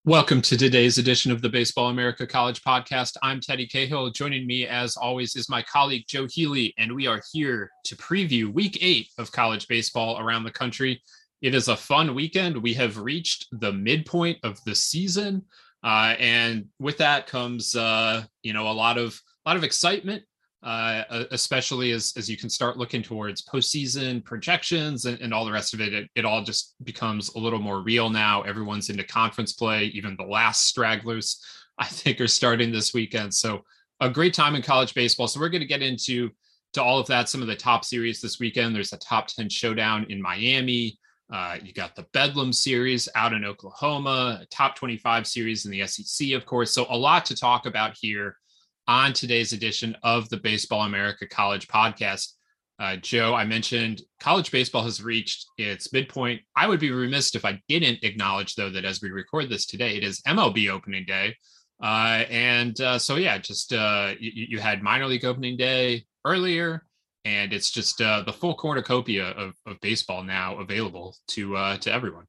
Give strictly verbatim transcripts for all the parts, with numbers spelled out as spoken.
Welcome to today's edition of the Baseball America College Podcast. I'm Teddy Cahill. Joining me, as always, is my colleague Joe Healy, and we are here to preview Week eight of college baseball around the country. It is a fun weekend. We have reached the midpoint of the season, uh, and with that comes, uh, you know, a lot of a lot of excitement. Uh, especially as as you can start looking towards postseason projections and, and all the rest of it. it, it all just becomes a little more real now. Everyone's into conference play. Even the last stragglers, I think, are starting this weekend. So a great time in college baseball. So we're going to get into to all of that. Some of the top series this weekend. There's a top ten showdown in Miami. Uh, you got the Bedlam series out in Oklahoma, a top twenty-five series in the S E C, of course. So a lot to talk about here on today's edition of the Baseball America College Podcast. Uh, Joe, I mentioned college baseball has reached its midpoint. I would be remiss if I didn't acknowledge, though, that as we record this today, it is M L B opening day. Uh, and uh, so, yeah, just uh, you, you had minor league opening day earlier, and it's just uh, the full cornucopia of, of baseball now available to uh, to everyone.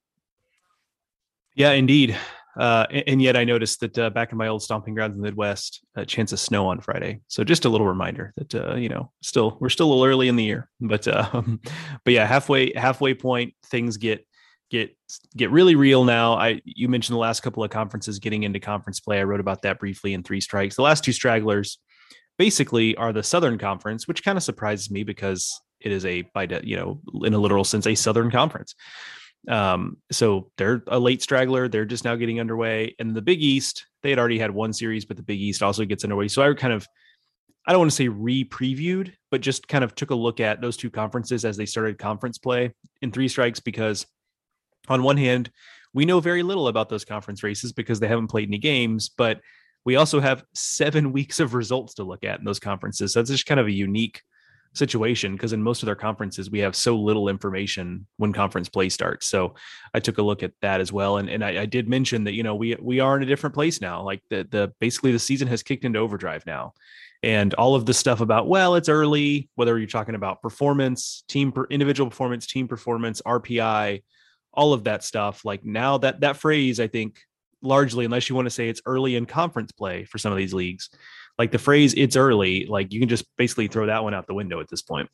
Yeah, indeed. Uh, and yet I noticed that uh, back in my old stomping grounds in the Midwest, a chance of snow on Friday. So just a little reminder that, uh, you know, still, we're still a little early in the year, but, um, but yeah, halfway, halfway point, things get, get, get really real now. I, you mentioned the last couple of conferences getting into conference play. I wrote about that briefly in Three Strikes. The last two stragglers basically are the Southern Conference, which kind of surprises me because it is a, by, de- you know, in a literal sense, a Southern Conference. Um, so they're a late straggler. They're just now getting underway. And the Big East, they had already had one series, but the Big East also gets underway. So I kind of, I don't want to say re-previewed, but just kind of took a look at those two conferences as they started conference play in Three Strikes, because on one hand, we know very little about those conference races because they haven't played any games, but we also have seven weeks of results to look at in those conferences. So it's just kind of a unique situation, because in most of their conferences we have so little information when conference play starts. So I took a look at that as well, and and I, I did mention that, you know, we we are in a different place now. Like the the basically the season has kicked into overdrive now, and all of the stuff about, well, it's early, whether you're talking about performance, team per individual performance, team performance, R P I, all of that stuff. Like now that that phrase, I think largely, unless you want to say it's early in conference play for some of these leagues, like the phrase "it's early," like you can just basically throw that one out the window at this point.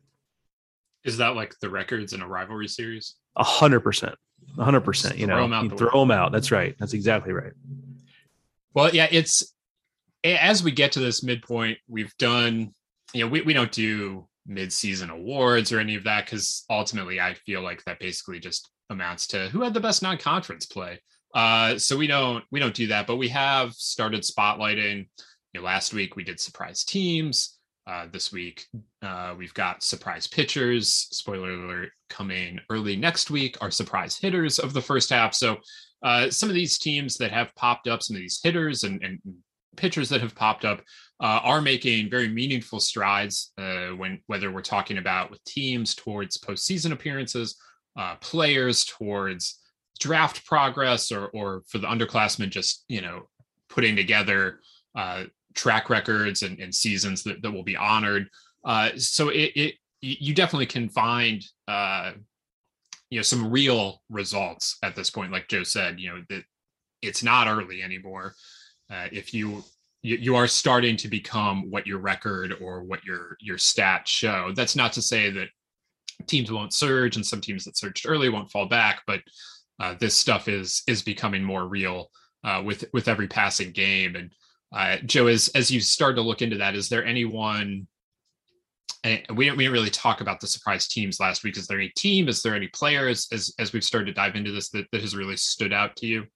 Is that like the records in a rivalry series? A hundred percent, a hundred percent. You know, you throw them out. That's right. That's exactly right. Well, yeah, it's as we get to this midpoint, we've done, you know, we, we don't do mid-season awards or any of that, because ultimately I feel like that basically just amounts to who had the best non-conference play. Uh, so we don't we don't do that, but we have started spotlighting. You know, last week we did surprise teams. Uh, this week uh, we've got surprise pitchers. Spoiler alert, coming early next week are surprise hitters of the first half. So uh, some of these teams that have popped up, some of these hitters and, and pitchers that have popped up uh, are making very meaningful strides uh, when whether we're talking about with teams towards postseason appearances, uh, players towards draft progress, or or for the underclassmen just, you know, putting together uh, track records and, and seasons that, that will be honored. Uh, so it, it you definitely can find uh, you know, some real results at this point. Like Joe said, you know, that it's not early anymore. Uh, if you, you you are starting to become what your record or what your your stats show. That's not to say that teams won't surge, and some teams that surged early won't fall back, but uh, this stuff is is becoming more real uh, with with every passing game. And uh, Joe, as as you start to look into that, is there anyone? And we didn't, we didn't really talk about the surprise teams last week. Is there any team? Is there any players, as as we've started to dive into this, that, that has really stood out to you?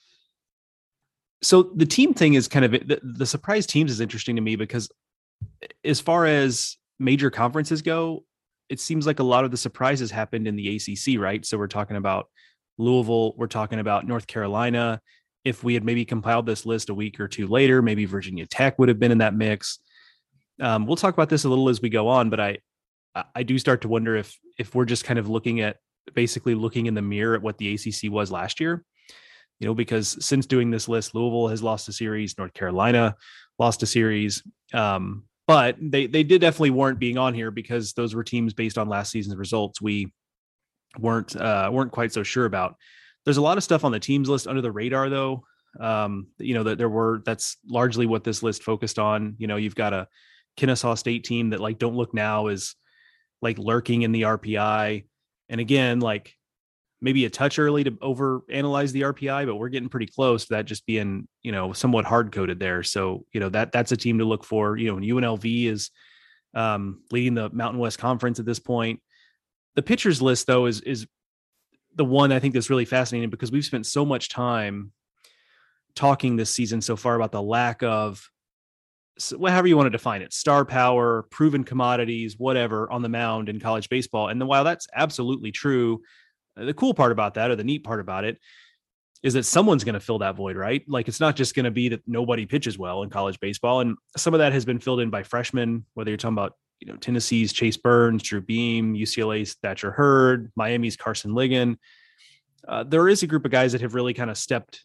So the team thing is kind of the, the surprise teams is interesting to me, because as far as major conferences go, it seems like a lot of the surprises happened in the A C C, right? So we're talking about Louisville, we're talking about North Carolina. If we had maybe compiled this list a week or two later, maybe Virginia Tech would have been in that mix. Um, we'll talk about this a little as we go on, but I, I do start to wonder if, if we're just kind of looking at basically looking in the mirror at what the A C C was last year, you know, because since doing this list, Louisville has lost a series, North Carolina lost a series. Um, but they, they did definitely warrant being on here, because those were teams based on last season's results we weren't, uh, weren't quite so sure about. There's a lot of stuff on the teams list under the radar, though. Um, you know, that there were, that's largely what this list focused on. You know, you've got a Kennesaw State team that like don't look now is like lurking in the R P I. And again, like maybe a touch early to over analyze the R P I, but we're getting pretty close to that just being, you know, somewhat hard coded there. So, you know, that that's a team to look for. You know, and U N L V is um, leading the Mountain West Conference at this point. The pitchers list, though, is is the one I think that's really fascinating because we've spent so much time talking this season so far about the lack of, however you want to define it, star power, proven commodities, whatever, on the mound in college baseball. And then while that's absolutely true, the cool part about that, or the neat part about it, is that someone's going to fill that void, right? Like it's not just going to be that nobody pitches well in college baseball. And some of that has been filled in by freshmen, whether you're talking about, you know, Tennessee's Chase Burns, Drew Beam, U C L A's Thatcher Hurd, Miami's Carson Ligon. Uh, there is a group of guys that have really kind of stepped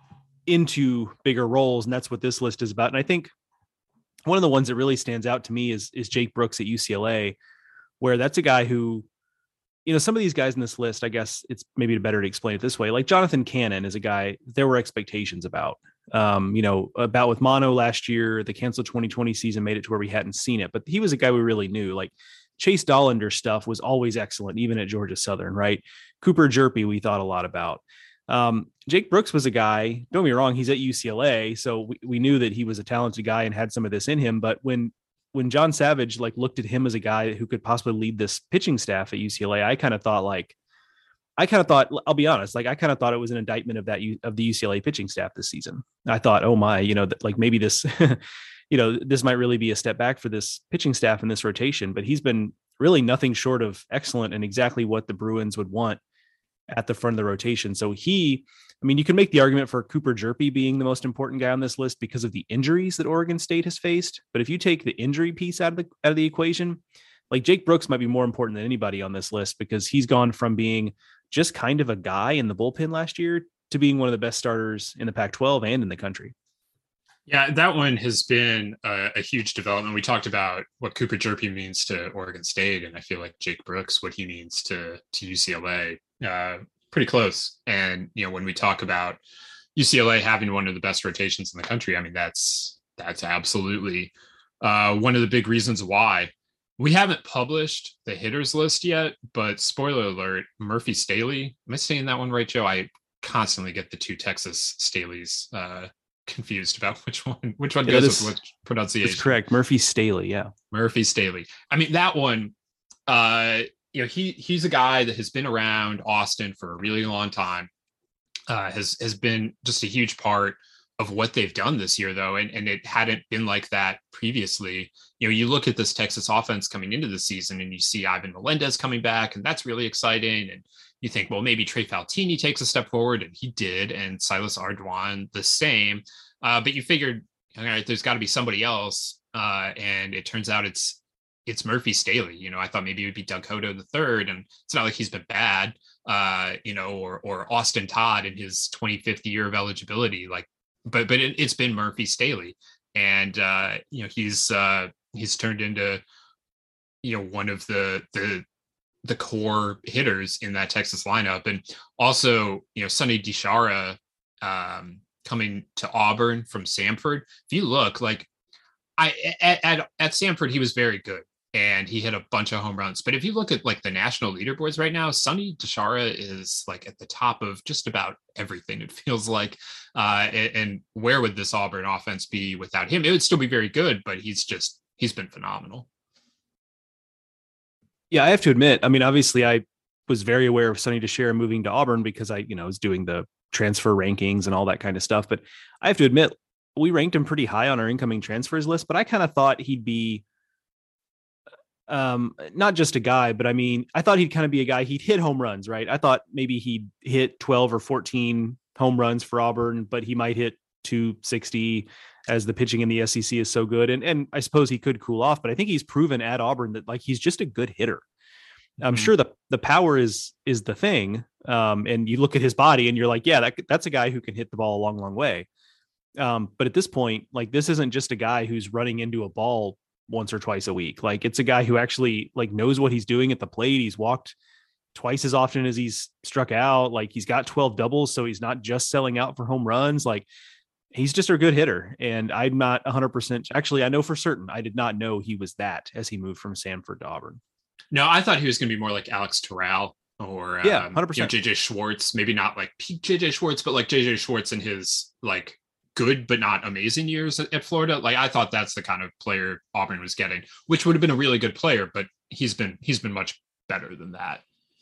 into bigger roles, and that's what this list is about. And I think one of the ones that really stands out to me is, is Jake Brooks at U C L A, where that's a guy who, you know, some of these guys in this list, I guess it's maybe better to explain it this way. Like Jonathan Cannon is a guy there were expectations about, um, you know, about with mono last year, the canceled twenty twenty season made it to where we hadn't seen it, but he was a guy we really knew. Like Chase Dollander stuff was always excellent, even at Georgia Southern, right? Cooper Jerpy, we thought a lot about. Um, Jake Brooks was a guy, don't get me wrong, he's at U C L A. So we, we knew that he was a talented guy and had some of this in him. But when, when John Savage like looked at him as a guy who could possibly lead this pitching staff at U C L A, I kind of thought like, I kind of thought, I'll be honest, like I kind of thought it was an indictment of that, of the U C L A pitching staff this season. I thought, oh my, you know, that like maybe this, you know, this might really be a step back for this pitching staff in this rotation, but he's been really nothing short of excellent and exactly what the Bruins would want at the front of the rotation. So he, I mean, you can make the argument for Cooper Jerpy being the most important guy on this list because of the injuries that Oregon State has faced. But if you take the injury piece out of the, out of the equation, like Jake Brooks might be more important than anybody on this list because he's gone from being just kind of a guy in the bullpen last year to being one of the best starters in the Pac twelve and in the country. Yeah, that one has been a, a huge development. We talked about what Cooper Jerpy means to Oregon State, and I feel like Jake Brooks, what he means to to U C L A, uh, pretty close. And you know, when we talk about U C L A having one of the best rotations in the country, I mean that's that's absolutely uh, one of the big reasons why. We haven't published the hitters list yet, but spoiler alert: Murphy Staley. Am I saying that one right, Joe? I constantly get the two Texas Staleys uh, confused about which one which one yeah, goes this, with which pronunciation. That's correct. Murphy Staley, yeah. Murphy Staley. I mean, that one, uh, you know, he he's a guy that has been around Austin for a really long time, uh, has has been just a huge part of what they've done this year, though, and, and it hadn't been like that previously. You know, you look at this Texas offense coming into the season and you see Ivan Melendez coming back, and that's really exciting. And you think, well, maybe Trey Faltini takes a step forward, and he did, and Silas Ardoin the same. Uh, but you figured, all right, there's got to be somebody else, uh, and it turns out it's it's Murphy Staley. You know, I thought maybe it would be Doug Hodo the third, and it's not like he's been bad, uh, you know, or or Austin Todd in his twenty-fifth year of eligibility, like. But but it, it's been Murphy Staley, and uh, you know he's uh, he's turned into you know one of the the the core hitters in that Texas lineup, and also you know Sonny DiChiara um, coming to Auburn from Samford. If you look, like I at, at at Samford, he was very good and he hit a bunch of home runs. But if you look at like the national leaderboards right now, Sonny DiChiara is like at the top of just about everything. It feels like, uh, and, and where would this Auburn offense be without him? It would still be very good, but he's just, he's been phenomenal. Yeah, I have to admit, I mean, obviously I was very aware of Sonny DiChiara moving to Auburn because I, you know, was doing the transfer rankings and all that kind of stuff. But I have to admit, we ranked him pretty high on our incoming transfers list, but I kind of thought he'd be um, not just a guy, but I mean, I thought he'd kind of be a guy, he'd hit home runs, right? I thought maybe he'd hit twelve or fourteen home runs for Auburn, but he might hit two sixty as the pitching in the S E C is so good. And, and I suppose he could cool off, but I think he's proven at Auburn that like, he's just a good hitter. I'm mm-hmm. sure the, the power is, is the thing. Um, and you look at his body and you're like, yeah, that, that's a guy who can hit the ball a long, long way. Um, but at this point, like, this isn't just a guy who's running into a ball once or twice a week. Like, it's a guy who actually like knows what he's doing at the plate. He's walked twice as often as he's struck out. Like he's got twelve doubles, so he's not just selling out for home runs. Like he's just a good hitter. And I'm not one hundred percent. Actually, I know for certain I did not know he was that as he moved from Samford to Auburn. No, I thought he was going to be more like Alex Terrell or yeah, um, one hundred percent. you know, J J Schwartz. Maybe not like peak J J Schwartz, but like J J Schwartz in his like good but not amazing years at, at Florida. Like I thought that's the kind of player Auburn was getting, which would have been a really good player, but he's been he's been much better than that.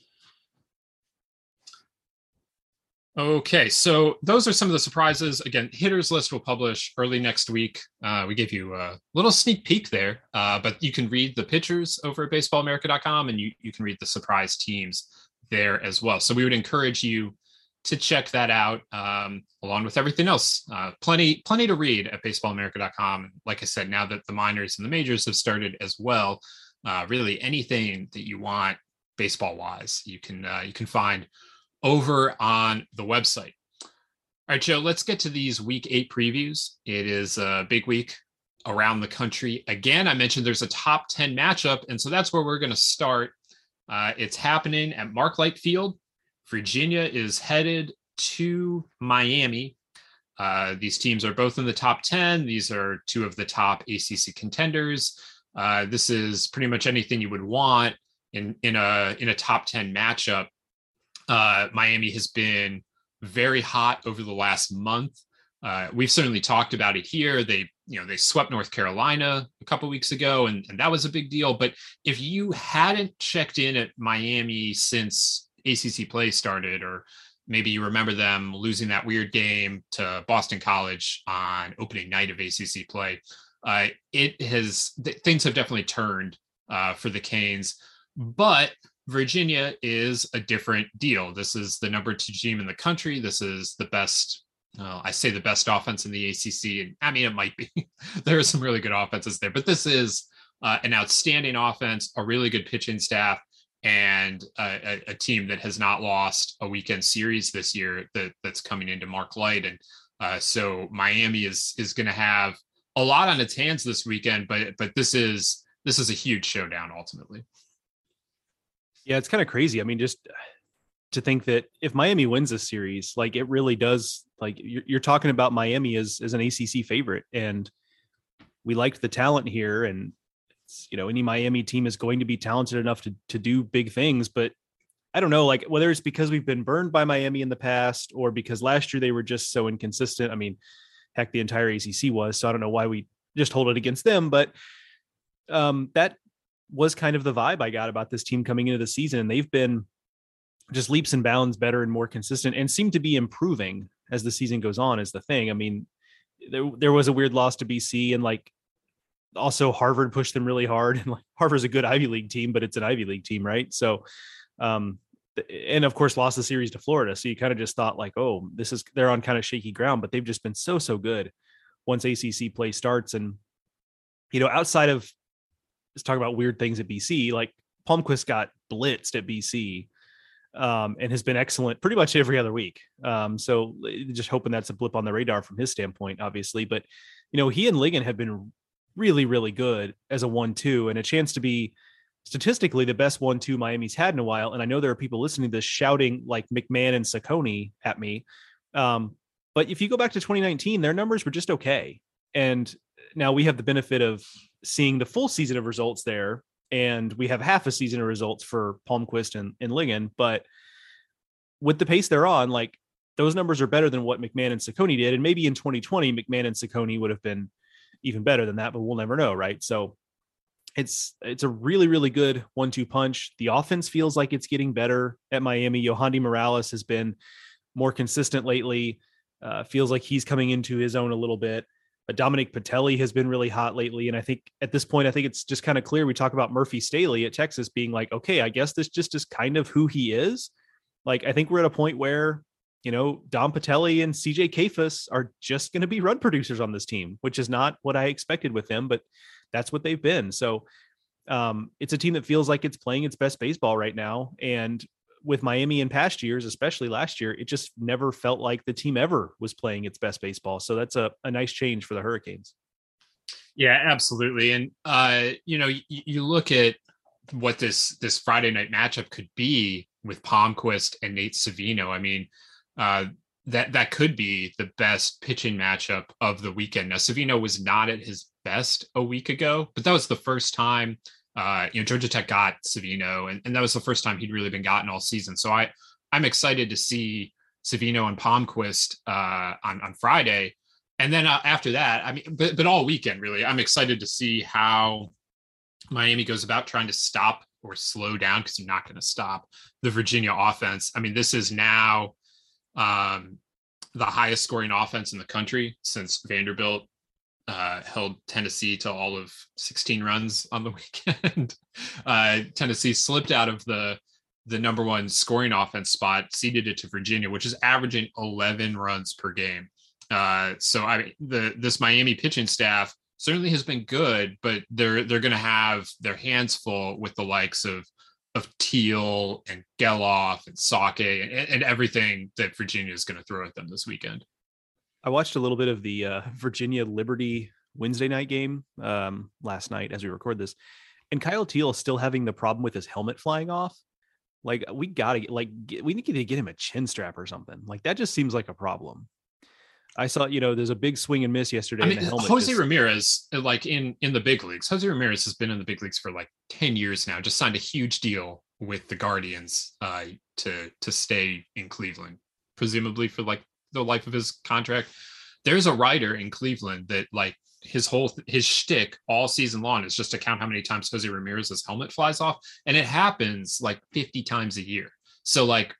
Okay, so those are some of the surprises. Again, hitters list will publish early next week. Uh, we gave you a little sneak peek there, uh, but you can read the pictures over at baseball america dot com, and you, you can read the surprise teams there as well. So we would encourage you to check that out, um, along with everything else. Uh, plenty, plenty to read at baseball america dot com. Like I said, now that the minors and the majors have started as well, uh, really anything that you want baseball-wise, you can uh, you can find over on the website. All right, Joe, let's get to these week eight previews. It is a big week around the country. Again, I mentioned there's a top ten matchup, and so that's where we're going to start. Uh, it's happening at Mark Light Field. Virginia is headed to Miami. Uh, these teams are both in the top ten. These are two of the top A C C contenders. Uh, this is pretty much anything you would want in, in, a, in a top ten matchup. Uh, Miami has been very hot over the last month. Uh, we've certainly talked about it here. They, you know, they swept North Carolina a couple weeks ago, and, and that was a big deal. But if you hadn't checked in at Miami since A C C play started, or maybe you remember them losing that weird game to Boston College on opening night of A C C play, uh, it has th- things have definitely turned uh, for the Canes. But Virginia is a different deal. This is the number two team in the country. This is the best, uh, I say the best offense in the A C C. And I mean, it might be. There are some really good offenses there, but this is uh, an outstanding offense, a really good pitching staff, and a, a, a team that has not lost a weekend series this year that, that's coming into Mark Light. And uh, so Miami is is going to have a lot on its hands this weekend, but but this is this is a huge showdown ultimately. Yeah, it's kind of crazy. I mean, just to think that if Miami wins this series, like it really does, like you're, you're talking about Miami as, as an A C C favorite, and we liked the talent here. And, it's, you know, any Miami team is going to be talented enough to, to do big things, but I don't know, like whether it's because we've been burned by Miami in the past or because last year they were just so inconsistent. I mean, heck, the entire A C C was, so I don't know why we just hold it against them, but um, that was kind of the vibe I got about this team coming into the season. And they've been just leaps and bounds better and more consistent and seem to be improving as the season goes on is the thing. I mean, there, there was a weird loss to B C, and like also Harvard pushed them really hard, and like Harvard's a good Ivy League team, but it's an Ivy League team. Right. So, um, and of course lost the series to Florida. So you kind of just thought like, oh, this is, they're on kind of shaky ground, but they've just been so, so good once A C C play starts. And, you know, outside of, let's talk about weird things at B C. Like Palmquist got blitzed at B C um, and has been excellent pretty much every other week. Um, so just hoping that's a blip on the radar from his standpoint, obviously. But, you know, he and Ligon have been really, really good as a one two and a chance to be statistically the best one two Miami's had in a while. And I know there are people listening to this shouting like McMahon and Saccone at me. Um, but if you go back to twenty nineteen, their numbers were just okay. And now we have the benefit of seeing the full season of results there, and we have half a season of results for Palmquist and, and Ligon. But with the pace they're on, like those numbers are better than what McMahon and Saccone did. And maybe in twenty twenty, McMahon and Saccone would have been even better than that, but we'll never know. Right. So it's, it's a really, really good one two punch. The offense feels like it's getting better at Miami. Yohandy Morales has been more consistent lately. Uh, feels like he's coming into his own a little bit. But Dominic Patelli has been really hot lately. And I think at this point, I think it's just kind of clear. We talk about Murphy Staley at Texas being like, okay, I guess this just is kind of who he is. Like, I think we're at a point where, you know, Dom Patelli and C J Kafus are just going to be run producers on this team, which is not what I expected with them, but that's what they've been. So um, it's a team that feels like it's playing its best baseball right now. And with Miami in past years, especially last year, it just never felt like the team ever was playing its best baseball. So that's a, a nice change for the Hurricanes. Yeah, absolutely. And, uh, you know, you, you look at what this, this Friday night matchup could be. with Palmquist and Nate Savino. I mean, uh, that that could be the best pitching matchup of the weekend. Now, Savino was not at his best a week ago, but that was the first time uh, you know Georgia Tech got Savino, and, and that was the first time he'd really been gotten all season. So I I'm excited to see Savino and Palmquist uh, on on Friday, and then uh, after that, I mean, but but all weekend really, I'm excited to see how Miami goes about trying to stop or slow down, because you're not going to stop the Virginia offense. I mean, this is now um, the highest scoring offense in the country since Vanderbilt uh, held Tennessee to all of sixteen runs on the weekend. uh, Tennessee slipped out of the the number one scoring offense spot, ceded it to Virginia, which is averaging eleven runs per game. Uh, so I mean, the this Miami pitching staff certainly has been good, but they're they're going to have their hands full with the likes of of Teal and Geloff and Sake and, and everything that Virginia is going to throw at them this weekend. I watched a little bit of the uh, Virginia Liberty Wednesday night game um, last night as we record this, and Kyle Teal is still having the problem with his helmet flying off. Like we gotta get, like get, we need to get him a chin strap or something. Like that just seems like a problem. I saw, you know, there's a big swing and miss yesterday. I mean, Jose just... Ramirez, like in, in the big leagues, Jose Ramirez has been in the big leagues for like ten years now, just signed a huge deal with the Guardians uh, to, to stay in Cleveland, presumably for like the life of his contract. There's a writer in Cleveland that like his whole, his shtick all season long is just to count how many times Jose Ramirez's helmet flies off. And it happens like fifty times a year. So like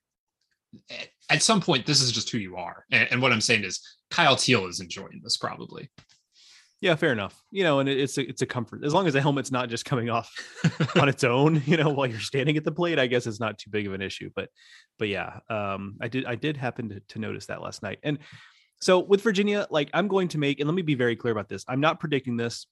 at some point, this is just who you are. And, and what I'm saying is Kyle Teal is enjoying this probably. Yeah, fair enough. You know, and it's a, it's a comfort as long as the helmet's not just coming off on its own, you know, while you're standing at the plate, I guess it's not too big of an issue, but, but yeah, um, I did, I did happen to, to notice that last night. And so with Virginia, like I'm going to make, and let me be very clear about this. I'm not predicting this.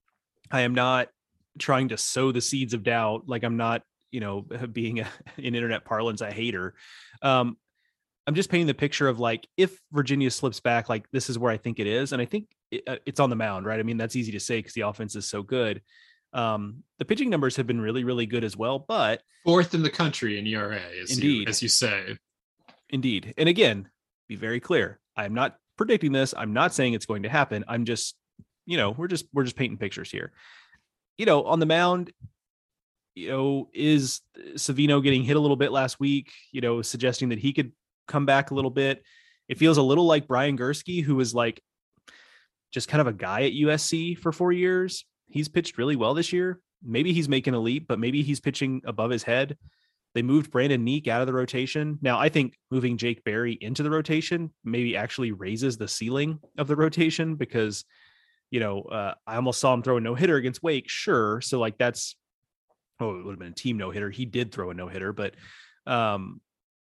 I am not trying to sow the seeds of doubt. Like I'm not, you know, being a, in internet parlance, a hater. Um, I'm just painting the picture of like, if Virginia slips back, like this is where I think it is. And I think it, uh, it's on the mound, right? I mean, that's easy to say because the offense is so good. Um, the pitching numbers have been really, really good as well, but fourth in the country in E R A, as indeed, you, as you say. Indeed. And again, be very clear. I'm not predicting this. I'm not saying it's going to happen. I'm just, you know, we're just, we're just painting pictures here. You know, on the mound, you know, is Savino getting hit a little bit last week, you know, suggesting that he could come back a little bit. It feels a little like Brian Gursky, who was like just kind of a guy at U S C for four years. He's pitched really well this year. Maybe he's making a leap, but maybe he's pitching above his head. They moved Brandon Neek out of the rotation. Now, I think moving Jake Berry into the rotation maybe actually raises the ceiling of the rotation because, you know, uh, I almost saw him throw a no-hitter against Wake. Sure. So like that's, oh, it would have been a team no-hitter. He did throw a no-hitter, but um,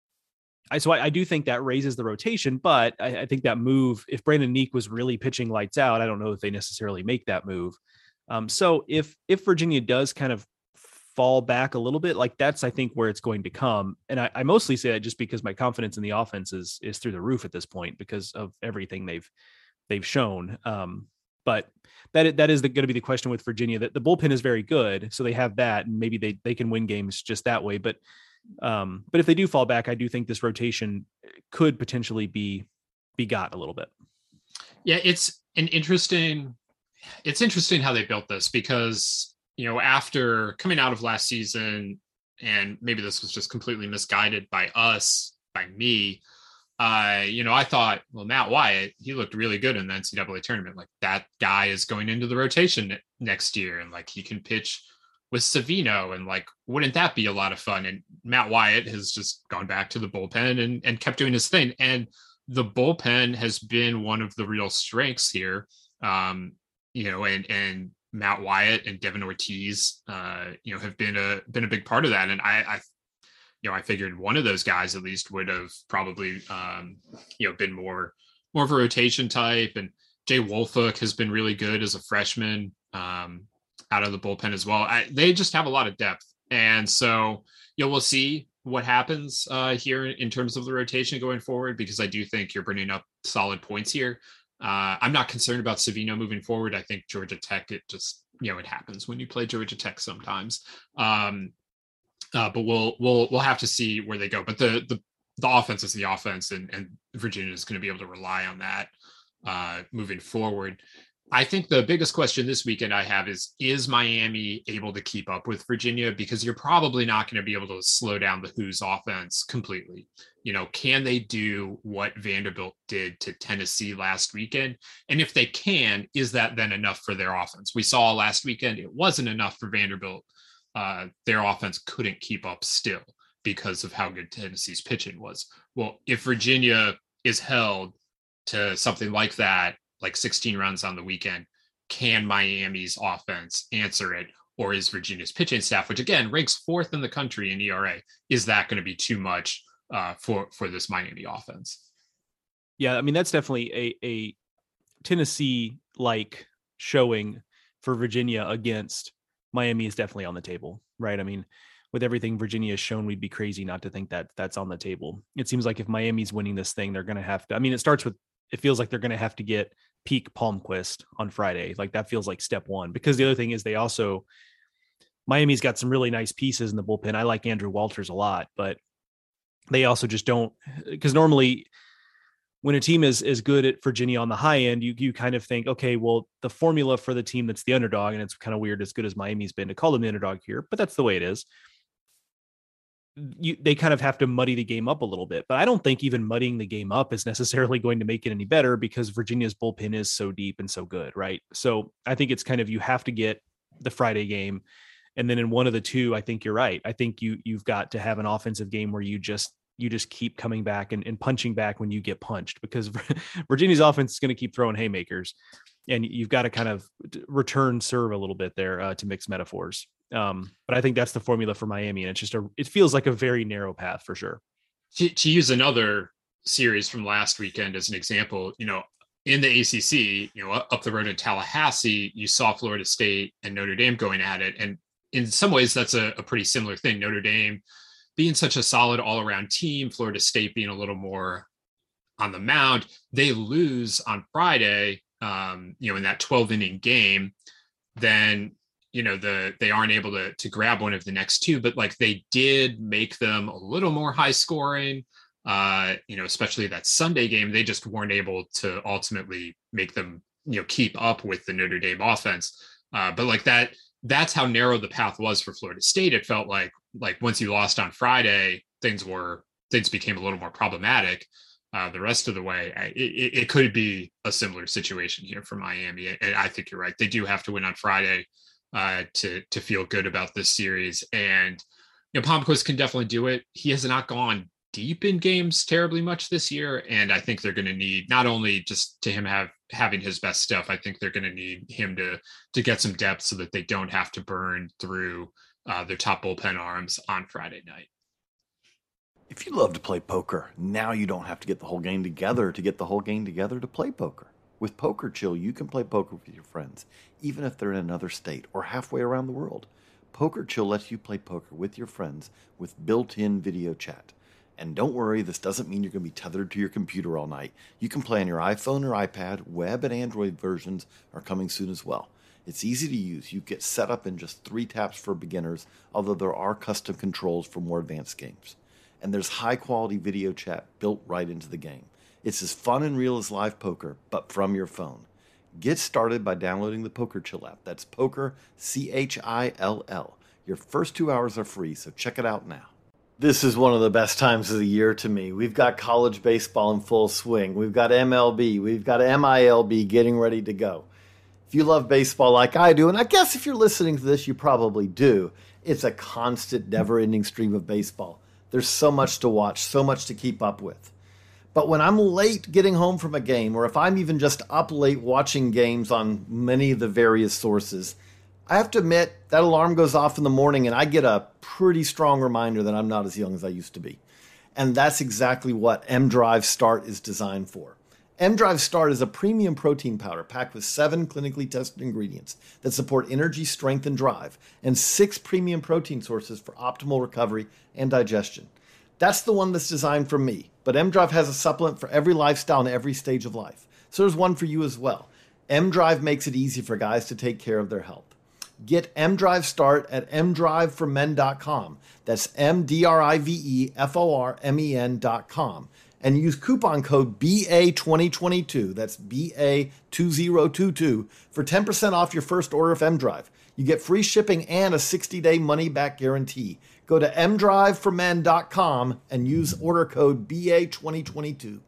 I, so I, I do think that raises the rotation, but I, I think that move, if Brandon Neek was really pitching lights out, I don't know if they necessarily make that move. Um, so if, if Virginia does kind of fall back a little bit, like that's, I think where it's going to come. And I, I mostly say that just because my confidence in the offense is, is through the roof at this point because of everything they've, they've shown. Um, but that, that is going to be the question with Virginia, that the bullpen is very good. So they have that, and maybe they, they can win games just that way. But Um, but if they do fall back, I do think this rotation could potentially be, be got a little bit. Yeah. It's an interesting, it's interesting how they built this because, you know, after coming out of last season, and maybe this was just completely misguided by us, by me, uh, you know, I thought, well, Matt Wyatt, he looked really good in the N C double A tournament. Like that guy is going into the rotation next year and like he can pitch with Savino, and like, wouldn't that be a lot of fun? And Matt Wyatt has just gone back to the bullpen and, and kept doing his thing. And the bullpen has been one of the real strengths here. Um, you know, and, and Matt Wyatt and Devin Ortiz, uh, you know, have been a, been a big part of that. And I, I, you know, I figured one of those guys at least would have probably, um, you know, been more, more of a rotation type. And Jay Wolfhook has been really good as a freshman. Um, out of the bullpen as well. I, they just have a lot of depth. And so, you know, we'll see what happens uh, here in terms of the rotation going forward, because I do think you're bringing up solid points here. Uh, I'm not concerned about Savino moving forward. I think Georgia Tech, it just, you know, it happens when you play Georgia Tech sometimes. Um, Uh, but we'll we'll we'll have to see where they go. But the the the offense is the offense, and and Virginia is going to be able to rely on that uh, moving forward. I think the biggest question this weekend I have is, is Miami able to keep up with Virginia? Because you're probably not going to be able to slow down the Hoos offense completely. You know, can they do what Vanderbilt did to Tennessee last weekend? And if they can, is that then enough for their offense? We saw last weekend, it wasn't enough for Vanderbilt. Uh, their offense couldn't keep up still because of how good Tennessee's pitching was. Well, if Virginia is held to something like that, like sixteen runs on the weekend, can Miami's offense answer it? Or is Virginia's pitching staff, which again ranks fourth in the country in E R A, is that going to be too much uh, for, for this Miami offense? Yeah, I mean, that's definitely a, a Tennessee-like showing for Virginia against Miami is definitely on the table, right? I mean, with everything Virginia has shown, we'd be crazy not to think that that's on the table. It seems like if Miami's winning this thing, they're going to have to, I mean, it starts with, it feels like they're going to have to get peak Palmquist on Friday. Like that feels like step one, because the other thing is they also, Miami's got some really nice pieces in the bullpen. I like Andrew Walters a lot, but they also just don't, because normally when a team is is good at Virginia on the high end, you you kind of think, okay, well, the formula for the team that's the underdog, and it's kind of weird as good as Miami's been to call them the underdog here, but that's the way it is. You, they kind of have to muddy the game up a little bit, but I don't think even muddying the game up is necessarily going to make it any better because Virginia's bullpen is so deep and so good, right? So I think it's kind of, you have to get the Friday game. And then in one of the two, I think you're right. I think you, you've got to have an offensive game where you just, you just keep coming back and, and punching back when you get punched, because Virginia's offense is going to keep throwing haymakers, and you've got to kind of return serve a little bit there uh, to mix metaphors. Um, but I think that's the formula for Miami, and it's just a, it feels like a very narrow path for sure. To, to use another series from last weekend as an example, you know, in the A C C, you know, up the road in Tallahassee, you saw Florida State and Notre Dame going at it. And in some ways, that's a, a pretty similar thing. Notre Dame being such a solid all-around team, Florida State being a little more on the mound. They lose on Friday, um, you know, in that twelve inning game, then you know, the, they aren't able to, to grab one of the next two, but like they did make them a little more high scoring, uh, you know, especially that Sunday game. They just weren't able to ultimately make them, you know, keep up with the Notre Dame offense. Uh, but like that, that's how narrow the path was for Florida State. It felt like, like once you lost on Friday, things were, things became a little more problematic. Uh, the rest of the way, it, it could be a similar situation here for Miami. And I think you're right. They do have to win on Friday uh to to feel good about this series. And you know, Palmquist can definitely do it. He has not gone deep in games terribly much this year, and I think they're going to need not only just to him have having his best stuff, I think they're going to need him to to get some depth so that they don't have to burn through uh their top bullpen arms on Friday night. If you love to play poker, now you don't have to get the whole game together to get the whole game together to play poker. With Poker Chill, you can play poker with your friends, even if they're in another state or halfway around the world. Poker Chill lets you play poker with your friends with built-in video chat. And don't worry, this doesn't mean you're going to be tethered to your computer all night. You can play on your iPhone or iPad. Web and Android versions are coming soon as well. It's easy to use. You get set up in just three taps for beginners, although there are custom controls for more advanced games. And there's high-quality video chat built right into the game. It's as fun and real as live poker, but from your phone. Get started by downloading the Poker Chill app. That's poker, C H I L L. Your first two hours are free, so check it out now. This is one of the best times of the year to me. We've got college baseball in full swing. We've got M L B. We've got M I L B getting ready to go. If you love baseball like I do, and I guess if you're listening to this, you probably do, it's a constant, never-ending stream of baseball. There's so much to watch, so much to keep up with. But when I'm late getting home from a game, or if I'm even just up late watching games on many of the various sources, I have to admit that alarm goes off in the morning and I get a pretty strong reminder that I'm not as young as I used to be. And that's exactly what M-Drive Start is designed for. M-Drive Start is a premium protein powder packed with seven clinically tested ingredients that support energy, strength, and drive, and six premium protein sources for optimal recovery and digestion. That's the one that's designed for me, but M-Drive has a supplement for every lifestyle and every stage of life. So there's one for you as well. M-Drive makes it easy for guys to take care of their health. Get M-Drive Start at m drive for men dot com. That's M D R I V E F O R M E N dot com. And use coupon code B A twenty twenty-two, that's B A two thousand twenty-two, for ten percent off your first order of M-Drive. You get free shipping and a sixty-day money-back guarantee. Go to m drive for men dot com and use order code B A twenty twenty-two.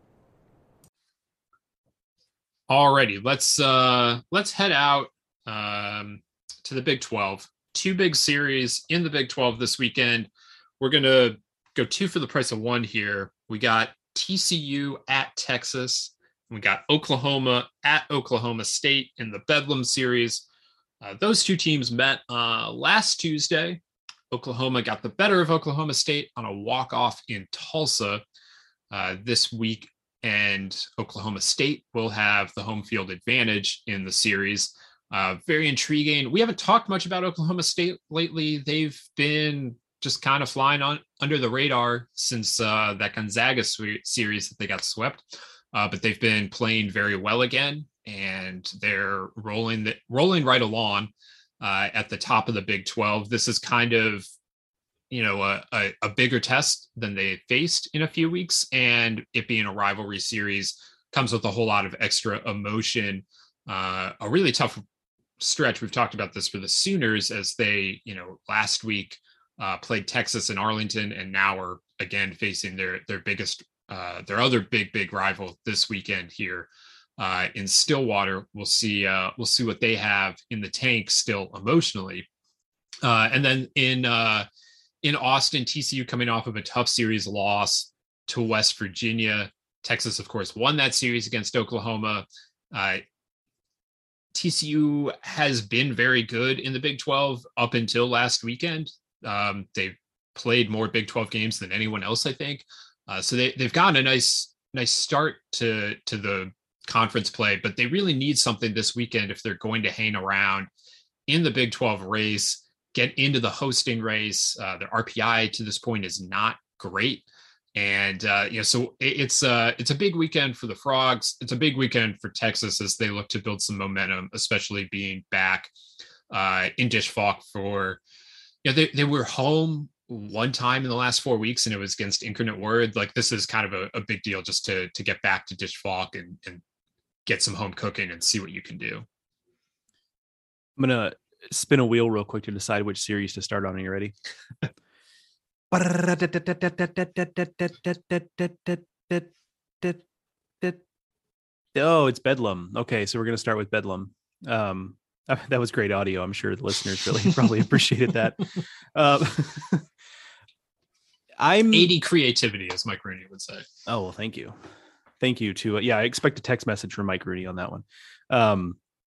Alrighty, let's uh, let's head out um, to the Big twelve. Two big series in the Big twelve this weekend. We're going to go two for the price of one here. We got T C U at Texas. We got Oklahoma at Oklahoma State in the Bedlam series. Uh, those two teams met uh, last Tuesday. Oklahoma got the better of Oklahoma State on a walk-off in Tulsa uh, this week, and Oklahoma State will have the home field advantage in the series. Uh, very intriguing. We haven't talked much about Oklahoma State lately. They've been just kind of flying on under the radar since uh, that Gonzaga series that they got swept. Uh, but they've been playing very well again, and they're rolling the, rolling right along uh, at the top of the Big twelve. This is kind of, you know, a, a, a bigger test than they faced in a few weeks, and it being a rivalry series comes with a whole lot of extra emotion. Uh, a really tough stretch. We've talked about this for the Sooners as they, you know, last week uh, played Texas and Arlington, and now are again facing their their biggest, uh, their other big big rival this weekend here uh, in Stillwater. We'll see. Uh, we'll see what they have in the tank still emotionally, uh, and then in uh, in Austin, T C U coming off of a tough series loss to West Virginia. Texas, of course, won that series against Oklahoma. Uh, T C U has been very good in the Big twelve up until last weekend. Um, they've played more Big twelve games than anyone else, I think. Uh, so they, they've gotten a nice nice start to, to the conference play, but they really need something this weekend if they're going to hang around in the Big twelve race, get into the hosting race. Uh, their R P I to this point is not great. And, uh, you know, so it, it's uh it's a big weekend for the Frogs. It's a big weekend for Texas as they look to build some momentum, especially being back uh, in Disch Falk for, you know, they, they were home one time in the last four weeks and it was against Incarnate Word. Like, this is kind of a, a big deal just to, to get back to Disch Falk and, and get some home cooking and see what you can do. I'm going to spin a wheel real quick to decide which series to start on. Are you ready? Oh, it's Bedlam. Okay, so we're going to start with Bedlam. Um, that was great audio. I'm sure the listeners really probably appreciated that. Uh, I'm eighty creativity, as Mike Rooney would say. Oh, well, thank you. Thank you to, uh, yeah, I expect a text message from Mike Rooney on that one. Um,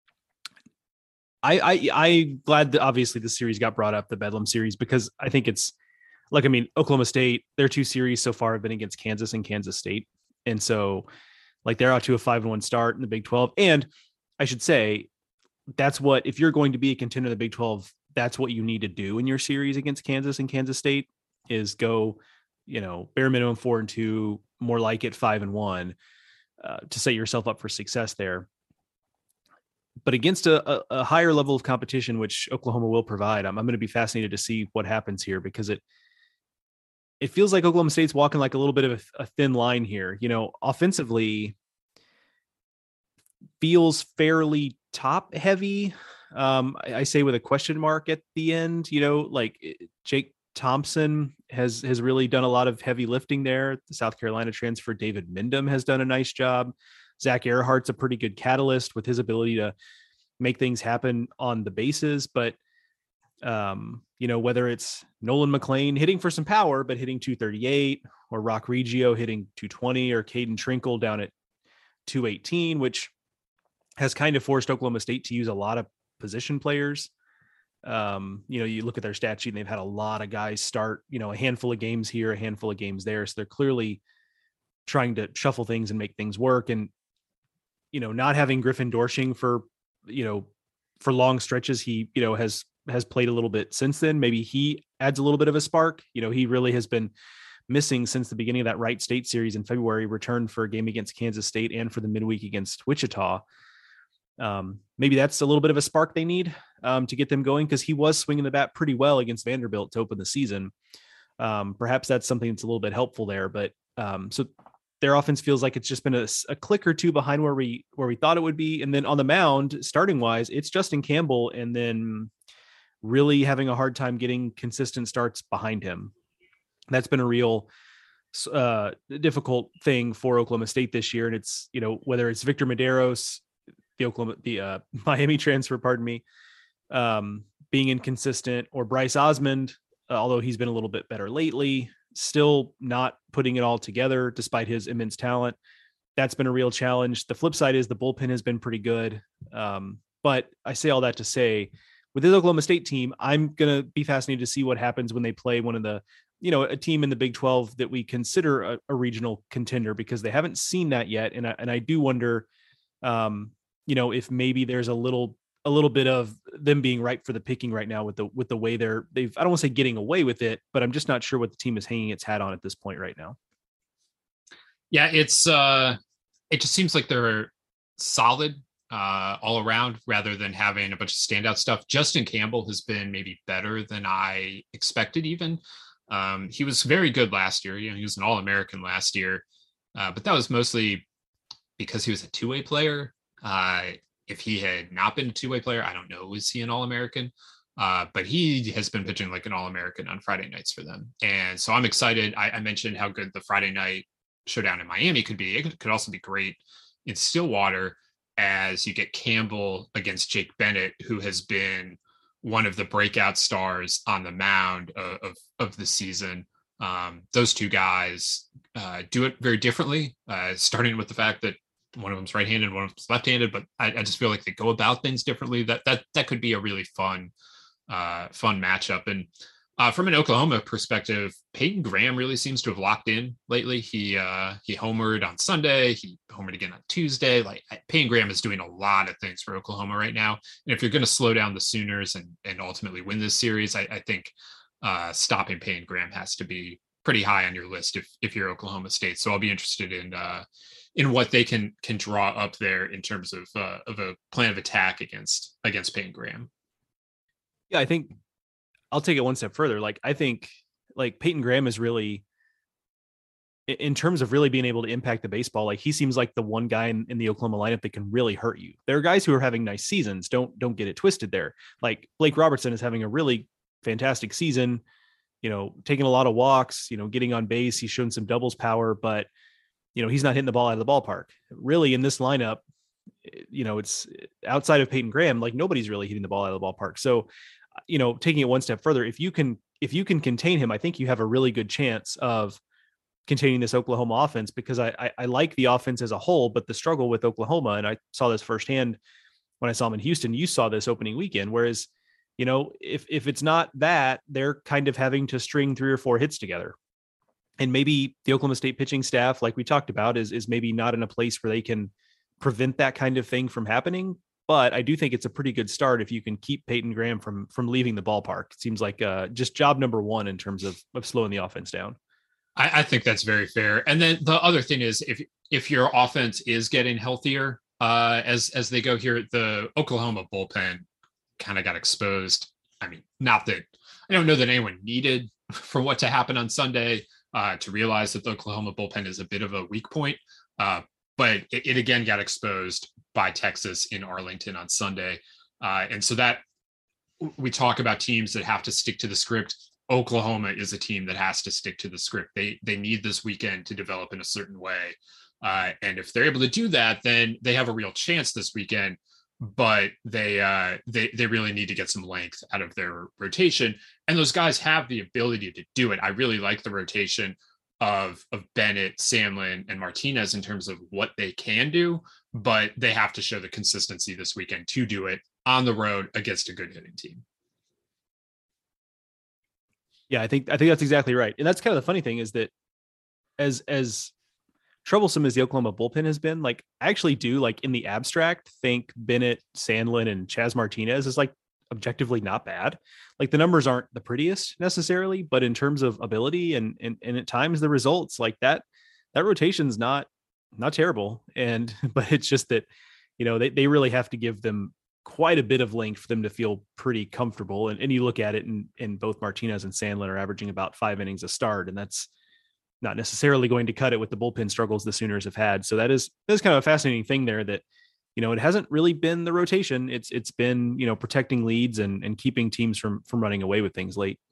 I, I, I'm glad that obviously the series got brought up, the Bedlam series, because I think it's, like, I mean, Oklahoma State, their two series so far have been against Kansas and Kansas State. And so, like, they're out to a five and one start in the Big twelve. And I should say, that's what, if you're going to be a contender in the Big twelve, that's what you need to do in your series against Kansas and Kansas State, is go, you know, bare minimum four and two, more like it five and one, uh, to set yourself up for success there. But against a, a, a higher level of competition, which Oklahoma will provide, I'm, I'm going to be fascinated to see what happens here, because it, it feels like Oklahoma State's walking like a little bit of a, a thin line here. You know, offensively feels fairly top heavy. Um, I, I say with a question mark at the end, you know, like Jake Thompson has, has really done a lot of heavy lifting there. The South Carolina transfer, David Mindham, has done a nice job. Zach Earhart's a pretty good catalyst with his ability to make things happen on the bases, but um, you know, whether it's Nolan McLean hitting for some power, but hitting two thirty-eight, or Rock Reggio hitting two twenty, or Caden Trinkle down at two eighteen, which has kind of forced Oklahoma State to use a lot of position players. Um, you know, you look at their stat sheet and they've had a lot of guys start, you know, a handful of games here, a handful of games there. So they're clearly trying to shuffle things and make things work. And, you know, not having Griffin Dorsching for, you know, for long stretches, he, you know, has, has played a little bit since then. Maybe he adds a little bit of a spark. You know, he really has been missing since the beginning of that Wright State series in February, returned for a game against Kansas State and for the midweek against Wichita. Um, maybe that's a little bit of a spark they need. um, to get them going, because he was swinging the bat pretty well against Vanderbilt to open the season. Um, perhaps that's something that's a little bit helpful there, but um, so their offense feels like it's just been a, a click or two behind where we where we thought it would be. And then on the mound, starting wise, it's Justin Campbell, and then really having a hard time getting consistent starts behind him. That's been a real uh, difficult thing for Oklahoma State this year. And it's, you know, whether it's Victor Medeiros, the Oklahoma, the uh, Miami transfer, pardon me, um, being inconsistent, or Bryce Osmond, uh, although he's been a little bit better lately, still not putting it all together despite his immense talent. That's been a real challenge. The flip side is the bullpen has been pretty good. Um, but I say all that to say, with this Oklahoma State team, I'm going to be fascinated to see what happens when they play one of the, you know, a team in the Big twelve that we consider a, a regional contender, because they haven't seen that yet. And I, and I do wonder, um, you know, if maybe there's a little, a little bit of them being ripe for the picking right now with the, with the way they're, they've, I don't want to say getting away with it, but I'm just not sure what the team is hanging its hat on at this point right now. Yeah, it's, uh, it just seems like they're solid uh, all around rather than having a bunch of standout stuff. Justin Campbell has been maybe better than I expected even. Um, he was very good last year. You know, he was an All-American last year, uh, but that was mostly because he was a two-way player. Uh, if he had not been a two-way player, I don't know, was he an All-American? Uh, but he has been pitching like an All-American on Friday nights for them. And so I'm excited. I, I mentioned how good the Friday night showdown in Miami could be. It could also be great in Stillwater, as you get Campbell against Jake Bennett, who has been one of the breakout stars on the mound of, of, of the season. Um, those two guys uh, do it very differently, uh, starting with the fact that one of them's right-handed, one of them's left-handed, but I, I just feel like they go about things differently. That that that could be a really fun, uh, fun matchup. And uh, from an Oklahoma perspective, Peyton Graham really seems to have locked in lately. He uh, he homered on Sunday. He homered again on Tuesday. Like Peyton Graham is doing a lot of things for Oklahoma right now. And if you're going to slow down the Sooners and and ultimately win this series, I, I think uh, stopping Peyton Graham has to be pretty high on your list if if you're Oklahoma State. So I'll be interested in uh, in what they can can draw up there in terms of uh, of a plan of attack against against Peyton Graham. Yeah, I think I'll take it one step further. Like, I think like Peyton Graham is really, in terms of really being able to impact the baseball, like he seems like the one guy in, in the Oklahoma lineup that can really hurt you. There are guys who are having nice seasons. Don't, don't get it twisted there. Like Blake Robertson is having a really fantastic season, you know, taking a lot of walks, you know, getting on base. He's shown some doubles power, but you know, he's not hitting the ball out of the ballpark. Really in this lineup, you know, it's outside of Peyton Graham, like nobody's really hitting the ball out of the ballpark. So, you know, taking it one step further, if you can, if you can contain him, I think you have a really good chance of containing this Oklahoma offense, because I, I, I like the offense as a whole, but the struggle with Oklahoma, and I saw this firsthand when I saw them in Houston, you saw this opening weekend. Whereas, you know, if, if it's not that, they're kind of having to string three or four hits together. And maybe the Oklahoma State pitching staff, like we talked about, is, is maybe not in a place where they can prevent that kind of thing from happening. But I do think it's a pretty good start if you can keep Peyton Graham from from leaving the ballpark. It seems like uh, just job number one in terms of, of slowing the offense down. I, I think that's very fair. And then the other thing is, if if your offense is getting healthier uh, as as they go here, the Oklahoma bullpen kind of got exposed. I mean, not that I don't know that anyone needed for what to happen on Sunday uh, to realize that the Oklahoma bullpen is a bit of a weak point. Uh, but it, it again got exposed by Texas in Arlington on Sunday. Uh, and so that we talk about teams that have to stick to the script. Oklahoma is a team that has to stick to the script. They, they need this weekend to develop in a certain way. Uh, and if they're able to do that, then they have a real chance this weekend, but they, uh, they, they really need to get some length out of their rotation. And those guys have the ability to do it. I really like the rotation of of Bennett, Samlin, and Martinez in terms of what they can do, but they have to show the consistency this weekend to do it on the road against a good hitting team. Yeah, I think I think that's exactly right. And that's kind of the funny thing is that as as troublesome as the Oklahoma bullpen has been, like I actually do like in the abstract think Bennett, Sandlin, and Chas Martinez is like objectively not bad. Like the numbers aren't the prettiest necessarily, but in terms of ability and and, and at times the results, like that that rotation's not not terrible. And but it's just that, you know, they, they really have to give them quite a bit of length for them to feel pretty comfortable. And, and you look at it, and, and both Martinez and Sandlin are averaging about five innings a start, and that's not necessarily going to cut it with the bullpen struggles the Sooners have had. So that is, that's kind of a fascinating thing there, that, you know, it hasn't really been the rotation. It's, it's been, you know, protecting leads and, and keeping teams from, from running away with things late.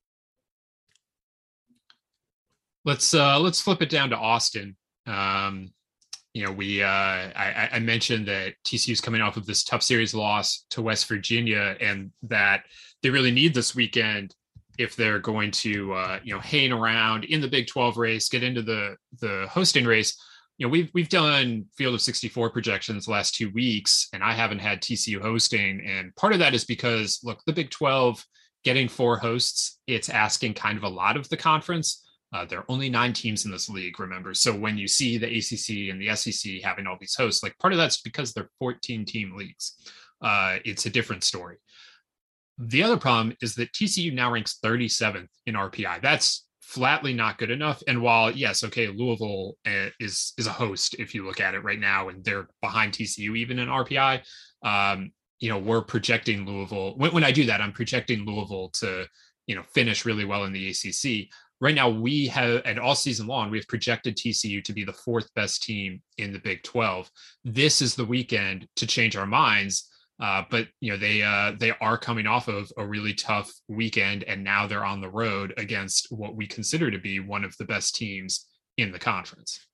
Let's, uh, let's flip it down to Austin. Um, you know, we, uh, I, I mentioned that T C U's coming off of this tough series loss to West Virginia, and that they really need this weekend if they're going to, uh, you know, hang around in the Big twelve race, get into the the hosting race. You know, we've we've done Field of sixty-four projections the last two weeks, and I haven't had T C U hosting. And part of that is because, look, the Big twelve getting four hosts, it's asking kind of a lot of the conference. Uh, there are only nine teams in this league, remember? So when you see the A C C and the S E C having all these hosts, like part of that's because they're fourteen team leagues. Uh, it's a different story. The other problem is that T C U now ranks thirty-seventh in R P I. That's flatly not good enough. And while, yes, okay, Louisville uh, is is a host if you look at it right now, and they're behind T C U even in R P I, um, you know, we're projecting Louisville. When, when I do that, I'm projecting Louisville to, you know, finish really well in the A C C. Right now, we have, and all season long, we have projected T C U to be the fourth best team in the Big twelve. This is the weekend to change our minds. Uh, but, you know, they uh, they are coming off of a really tough weekend, and now they're on the road against what we consider to be one of the best teams in the conference.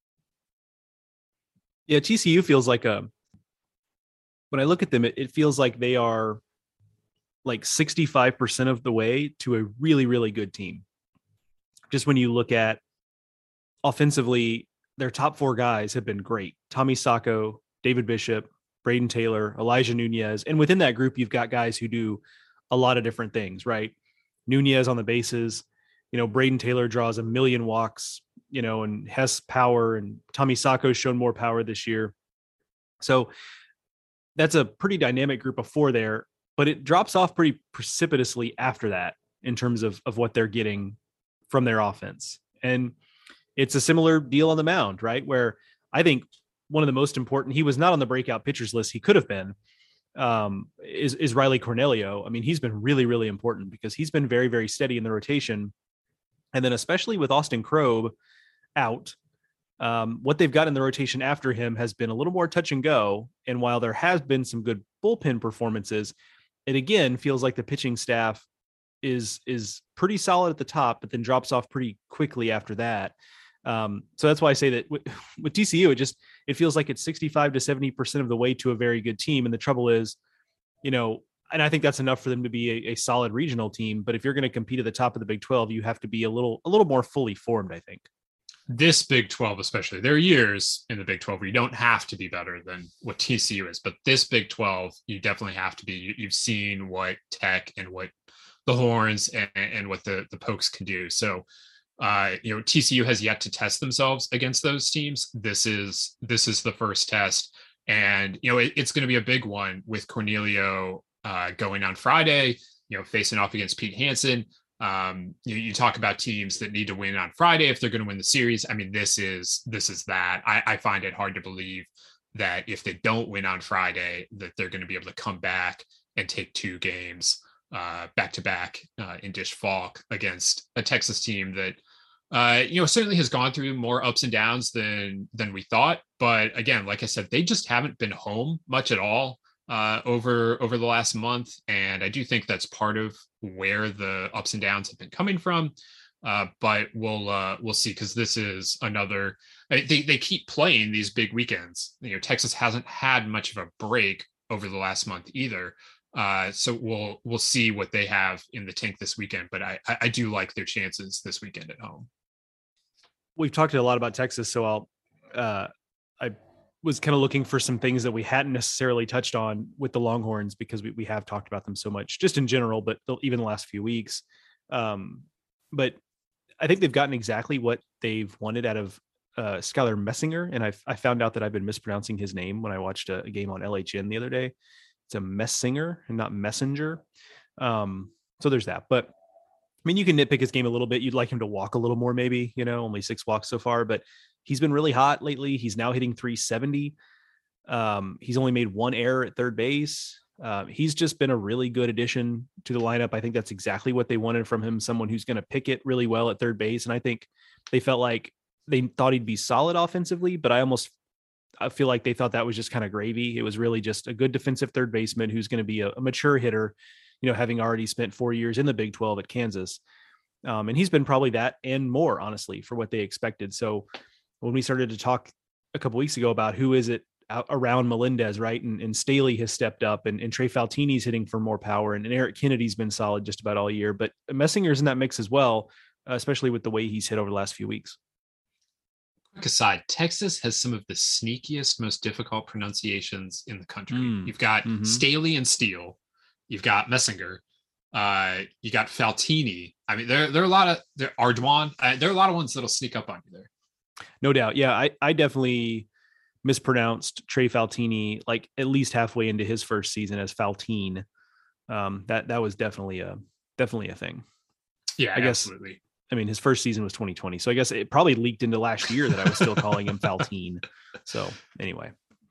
Yeah, T C U feels like a, when I look at them, it, it feels like they are like sixty-five percent of the way to a really, really good team. Just when you look at offensively, their top four guys have been great. Tommy Sacco, David Bishop, Braden Taylor, Elijah Nunez. And within that group, you've got guys who do a lot of different things, right? Nunez on the bases, you know, Braden Taylor draws a million walks, you know, and has power, and Tommy Sacco's shown more power this year. So that's a pretty dynamic group of four there, but it drops off pretty precipitously after that in terms of, of what they're getting from their offense. And it's a similar deal on the mound, right? Where I think one of the most important, he was not on the breakout pitchers list, he could have been, um, is, is Riley Cornelio. I mean, he's been really, really important because he's been very, very steady in the rotation. And then especially with Austin Krob out, um, what they've got in the rotation after him has been a little more touch and go. And while there has been some good bullpen performances, it again feels like the pitching staff is, is pretty solid at the top, but then drops off pretty quickly after that. Um, so that's why I say that with, with T C U, it just, it feels like it's sixty-five to seventy percent of the way to a very good team. And the trouble is, you know, and I think that's enough for them to be a, a solid regional team. But if you're going to compete at the top of the Big twelve, you have to be a little, a little more fully formed, I think. This Big twelve, especially, there are years in the Big twelve where you don't have to be better than what T C U is, but this Big twelve, you definitely have to be. You, you've seen what Tech and what the Horns and, and what the, the Pokes can do. So, uh, you know, T C U has yet to test themselves against those teams. This is, this is the first test. And, you know, it, it's going to be a big one with Cornelio uh, going on Friday, you know, facing off against Pete Hansen. Um, you, you talk about teams that need to win on Friday if they're going to win the series. I mean, this is, this is that. I, I find it hard to believe that if they don't win on Friday, that they're going to be able to come back and take two games uh, back to back uh, in Dish Falk against a Texas team that, uh, you know, certainly has gone through more ups and downs than, than we thought. But again, like I said, they just haven't been home much at all uh, over, over the last month. And I do think that's part of where the ups and downs have been coming from. Uh, but we'll, uh, we'll see, because this is another, they, they keep playing these big weekends. You know, Texas hasn't had much of a break over the last month either. Uh, so we'll we'll see what they have in the tank this weekend, but I I do like their chances this weekend at home. We've talked a lot about Texas, so I'll uh, I was kind of looking for some things that we hadn't necessarily touched on with the Longhorns, because we we have talked about them so much, just in general, but even the last few weeks. Um, but I think they've gotten exactly what they've wanted out of uh, Skylar Messinger, and I I found out that I've been mispronouncing his name when I watched a, a game on L H N the other day. It's a Messinger and not Messenger. Um, so there's that. But I mean, you can nitpick his game a little bit. You'd like him to walk a little more, maybe, you know, only six walks so far, but he's been really hot lately. He's now hitting three seventy. Um, he's only made one error at third base. Uh, he's just been a really good addition to the lineup. I think that's exactly what they wanted from him, someone who's going to pick it really well at third base. And I think they felt like they thought he'd be solid offensively, but I almost I feel like they thought that was just kind of gravy. It was really just a good defensive third baseman who's going to be a, a mature hitter, you know, having already spent four years in the Big twelve at Kansas. Um, and he's been probably that and more, honestly, for what they expected. So when we started to talk a couple weeks ago about who is it out around Melendez, right? And, and Staley has stepped up, and, and Trey Faltini's hitting for more power, and, and Eric Kennedy's been solid just about all year, but Messinger's in that mix as well, uh, especially with the way he's hit over the last few weeks. Quick aside, Texas has some of the sneakiest, most difficult pronunciations in the country. Mm, You've got mm-hmm. Staley and Steele. You've got Messinger. Uh, you got Faltini. I mean, there, there are a lot of there Ardoin. Uh, there are a lot of ones that'll sneak up on you there. No doubt. Yeah, I, I definitely mispronounced Trey Faltini like at least halfway into his first season as Faltine. Um, that that was definitely a definitely a thing. Yeah, I guess, absolutely. I mean, his first season was twenty twenty, so I guess it probably leaked into last year that I was still calling him Faltine. So anyway,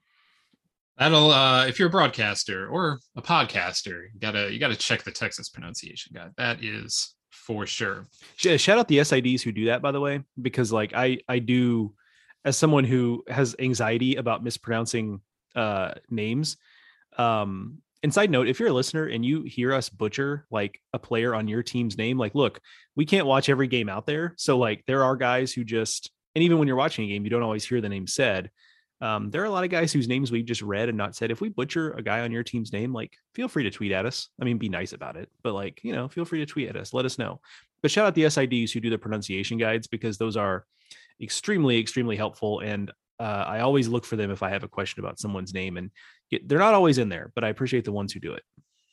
that'll uh, if you're a broadcaster or a podcaster, you gotta you gotta check the Texas pronunciation guide. That is for sure. Shout out the S I Ds who do that, by the way, because like I I do, as someone who has anxiety about mispronouncing uh, names. Um, and side note, if you're a listener and you hear us butcher like a player on your team's name, like, look, we can't watch every game out there. So like there are guys who just, and even when you're watching a game, you don't always hear the name said. Um, there are a lot of guys whose names we've just read and not said. If we butcher a guy on your team's name, like feel free to tweet at us. I mean, be nice about it, but like, you know, feel free to tweet at us. Let us know. But shout out the S I Ds who do the pronunciation guides, because those are extremely, extremely helpful. And uh, I always look for them if I have a question about someone's name, and it, they're not always in there, but I appreciate the ones who do it.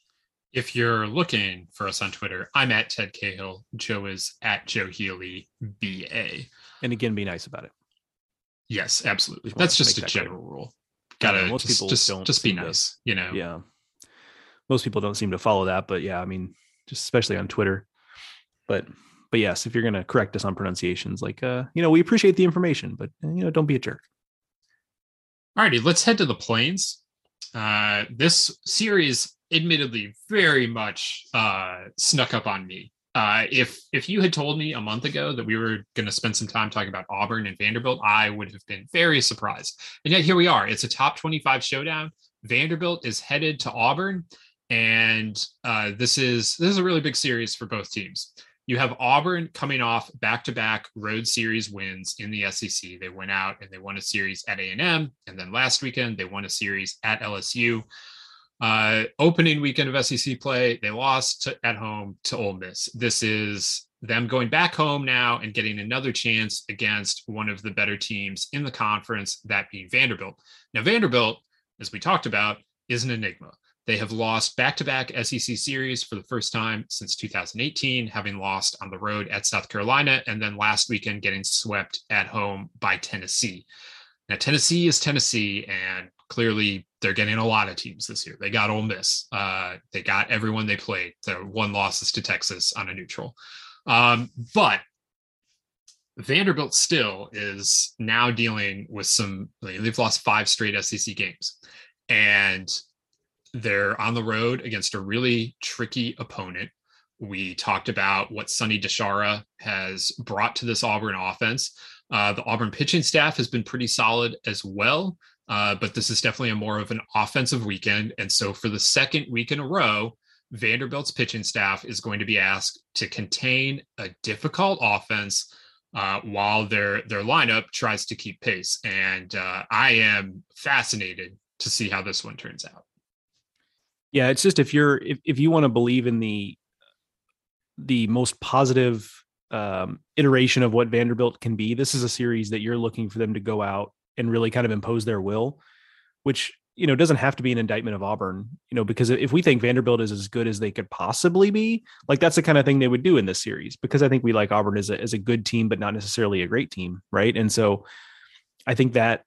If you're looking for us on Twitter, I'm at Ted Cahill. Joe is at Joe Healy B A. And again, be nice about it. Yes, absolutely. Just That's just a that general clear. rule. Gotta yeah, most just, people just, don't just be nice, to, you know? Yeah. Most people don't seem to follow that, but yeah, I mean, just especially on Twitter. But But yes, if you're going to correct us on pronunciations, like, uh, you know, we appreciate the information, but, you know, don't be a jerk. All righty, let's head to the Plains. Uh, this series, admittedly, very much uh, snuck up on me. Uh, if if you had told me a month ago that we were going to spend some time talking about Auburn and Vanderbilt, I would have been very surprised. And yet here we are. It's a top twenty-five showdown. Vanderbilt is headed to Auburn, and uh, this is this is a really big series for both teams. You have Auburn coming off back-to-back road series wins in the S E C. They went out and they won a series at A and M, and then last weekend they won a series at L S U. Uh, opening weekend of S E C play, they lost to, at home to Ole Miss. This is them going back home now and getting another chance against one of the better teams in the conference, that being Vanderbilt. Now, Vanderbilt, as we talked about, is an enigma. They have lost back-to-back S E C series for the first time since two thousand eighteen, having lost on the road at South Carolina, and then last weekend getting swept at home by Tennessee. Now, Tennessee is Tennessee, and clearly they're getting a lot of teams this year. They got Ole Miss. Uh, they got everyone they played. Their one losses to Texas on a neutral. Um, but Vanderbilt still is now dealing with some, they've lost five straight S E C games. And they're on the road against a really tricky opponent. We talked about what Sonny DeShara has brought to this Auburn offense. Uh, the Auburn pitching staff has been pretty solid as well, uh, but this is definitely a more of an offensive weekend. And so for the second week in a row, Vanderbilt's pitching staff is going to be asked to contain a difficult offense uh, while their, their lineup tries to keep pace. And uh, I am fascinated to see how this one turns out. Yeah, it's just if you're if, if you want to believe in the the most positive um, iteration of what Vanderbilt can be, this is a series that you're looking for them to go out and really kind of impose their will, which, you know, doesn't have to be an indictment of Auburn, you know, because if we think Vanderbilt is as good as they could possibly be, like that's the kind of thing they would do in this series, because I think we like Auburn as a, as a good team, but not necessarily a great team. Right. And so I think that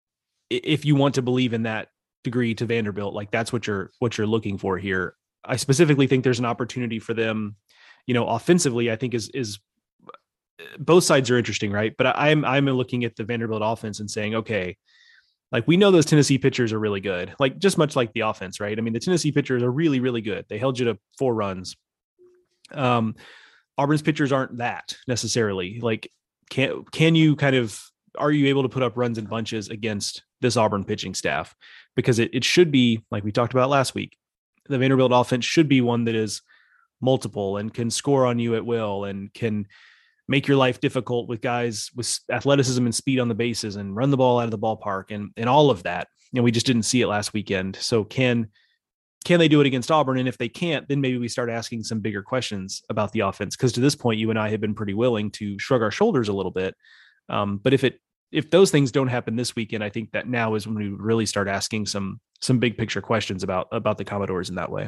if you want to believe in that degree to Vanderbilt, like that's what you're what you're looking for here. I specifically think there's an opportunity for them, you know, offensively. I think is is both sides are interesting, right? But I'm I'm looking at the Vanderbilt offense and saying, okay, Like we know those Tennessee pitchers are really good, like just much like the offense, right? I mean, the Tennessee pitchers are really, really good. They held you to four runs. Um, Auburn's pitchers aren't that necessarily. Like, can can you kind of are you able to put up runs in bunches against this Auburn pitching staff? Because it, it should be, like we talked about last week, the Vanderbilt offense should be one that is multiple and can score on you at will and can make your life difficult with guys with athleticism and speed on the bases and run the ball out of the ballpark and, and all of that. And we just didn't see it last weekend. So can, can they do it against Auburn? And if they can't, then maybe we start asking some bigger questions about the offense. Cause to this point, you and I have been pretty willing to shrug our shoulders a little bit. Um, but if it, if those things don't happen this weekend, I think that now is when we really start asking some, some big picture questions about, about the Commodores in that way.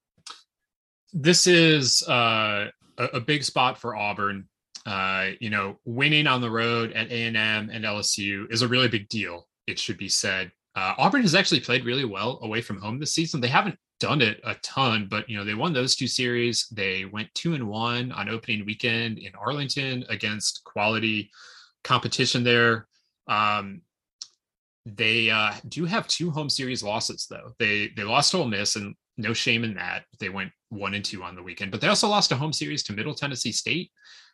This is uh, a, a big spot for Auburn. Uh, you know, winning on the road at A and M and L S U is a really big deal, it should be said. Uh, Auburn has actually played really well away from home this season. They haven't done it a ton, but, you know, they won those two series. They went two and one on opening weekend in Arlington against quality competition there. Um, they uh, do have two home series losses, though. They they lost to Ole Miss, and no shame in that. They went one and two on the weekend, but they also lost a home series to Middle Tennessee State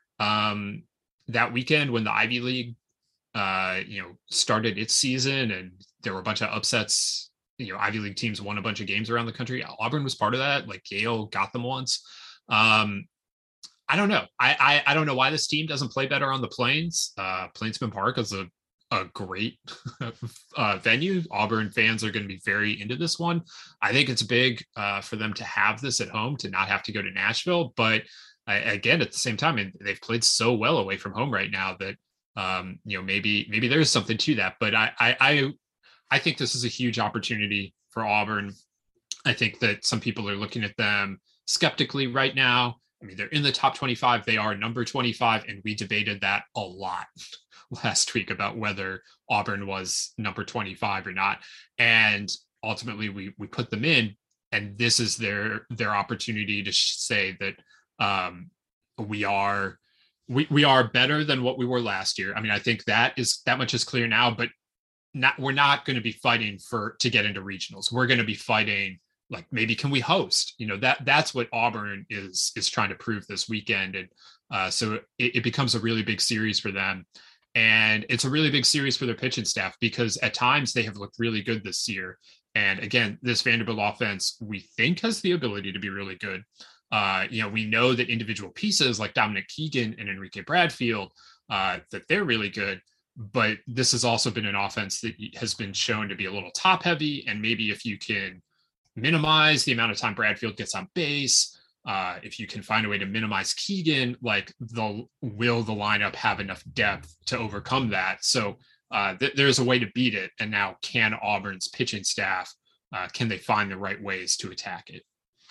um, that weekend when the Ivy League, uh, you know, started its season, and there were a bunch of upsets. You know, Ivy League teams won a bunch of games around the country. Auburn was part of that. Like Yale got them once. Um, I don't know. I, I I don't know why this team doesn't play better on the Plains. Uh, Plainsman Park is a a great uh, venue. Auburn fans are going to be very into this one. I think it's big uh, for them to have this at home, to not have to go to Nashville. But I, again, at the same time, and they've played so well away from home right now that um, you know maybe maybe there's something to that. But I I I, I think this is a huge opportunity for Auburn. I think that some people are looking at them skeptically right now. I mean, they're in the top twenty-five. They are number twenty-five, and we debated that a lot last week about whether Auburn was number twenty-five or not. And ultimately we we put them in, and this is their their opportunity to say that um, we are we we are better than what we were last year. I mean, I think that is that much is clear now, but not we're not going to be fighting for to get into regionals. We're going to be fighting like maybe can we host? You know, that that's what Auburn is is trying to prove this weekend. And uh, so it, it becomes a really big series for them. And it's a really big series for their pitching staff because at times they have looked really good this year. And again, this Vanderbilt offense, we think has the ability to be really good. Uh, you know, we know that individual pieces like Dominic Keegan and Enrique Bradfield, uh, that they're really good. But this has also been an offense that has been shown to be a little top heavy. And maybe if you can minimize the amount of time Bradfield gets on base, Uh, if you can find a way to minimize Keegan, like the will the lineup have enough depth to overcome that? So uh, th- there's a way to beat it. And now can Auburn's pitching staff, uh, can they find the right ways to attack it?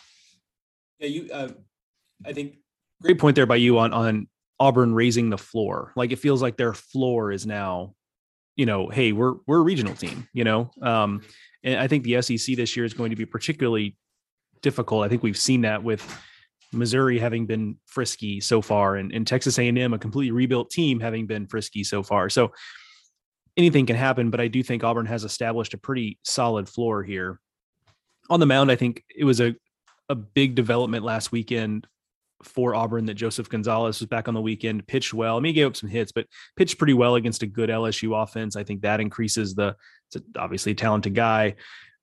Yeah, you. Uh, I think great point there by you on on Auburn raising the floor. Like it feels like their floor is now, you know, hey, we're we're a regional team. You know, um, and I think the S E C this year is going to be particularly difficult. I think we've seen that with Missouri having been frisky so far, and, and Texas A and M, a completely rebuilt team, having been frisky so far. So anything can happen, but I do think Auburn has established a pretty solid floor here. On the mound, I think it was a, a big development last weekend for Auburn that Joseph Gonzalez was back on the weekend, pitched well. I mean, he gave up some hits, but pitched pretty well against a good L S U offense. I think that increases the, it's obviously a talented guy.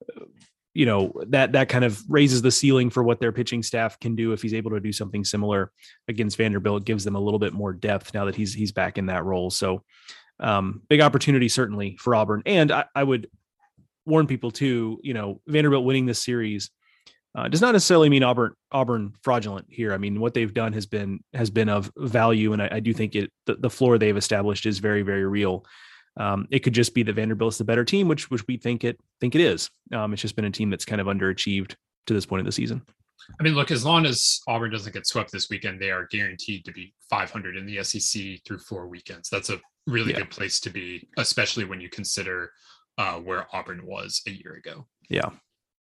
You know, that that kind of raises the ceiling for what their pitching staff can do if he's able to do something similar against Vanderbilt. It gives them a little bit more depth now that he's he's back in that role. So um, big opportunity certainly for Auburn. And I, I would warn people too, you know, Vanderbilt winning this series uh, does not necessarily mean Auburn Auburn fraudulent here. I mean, what they've done has been has been of value, and I, I do think it the, the floor they've established is very, very real. Um, it could just be that Vanderbilt's the better team, which which we think it think it is. Um, it's just been a team that's kind of underachieved to this point of the season. I mean, look, as long as Auburn doesn't get swept this weekend, they are guaranteed to be five hundred in the S E C through four weekends. That's a really yeah. good place to be, especially when you consider uh, where Auburn was a year ago. Yeah. All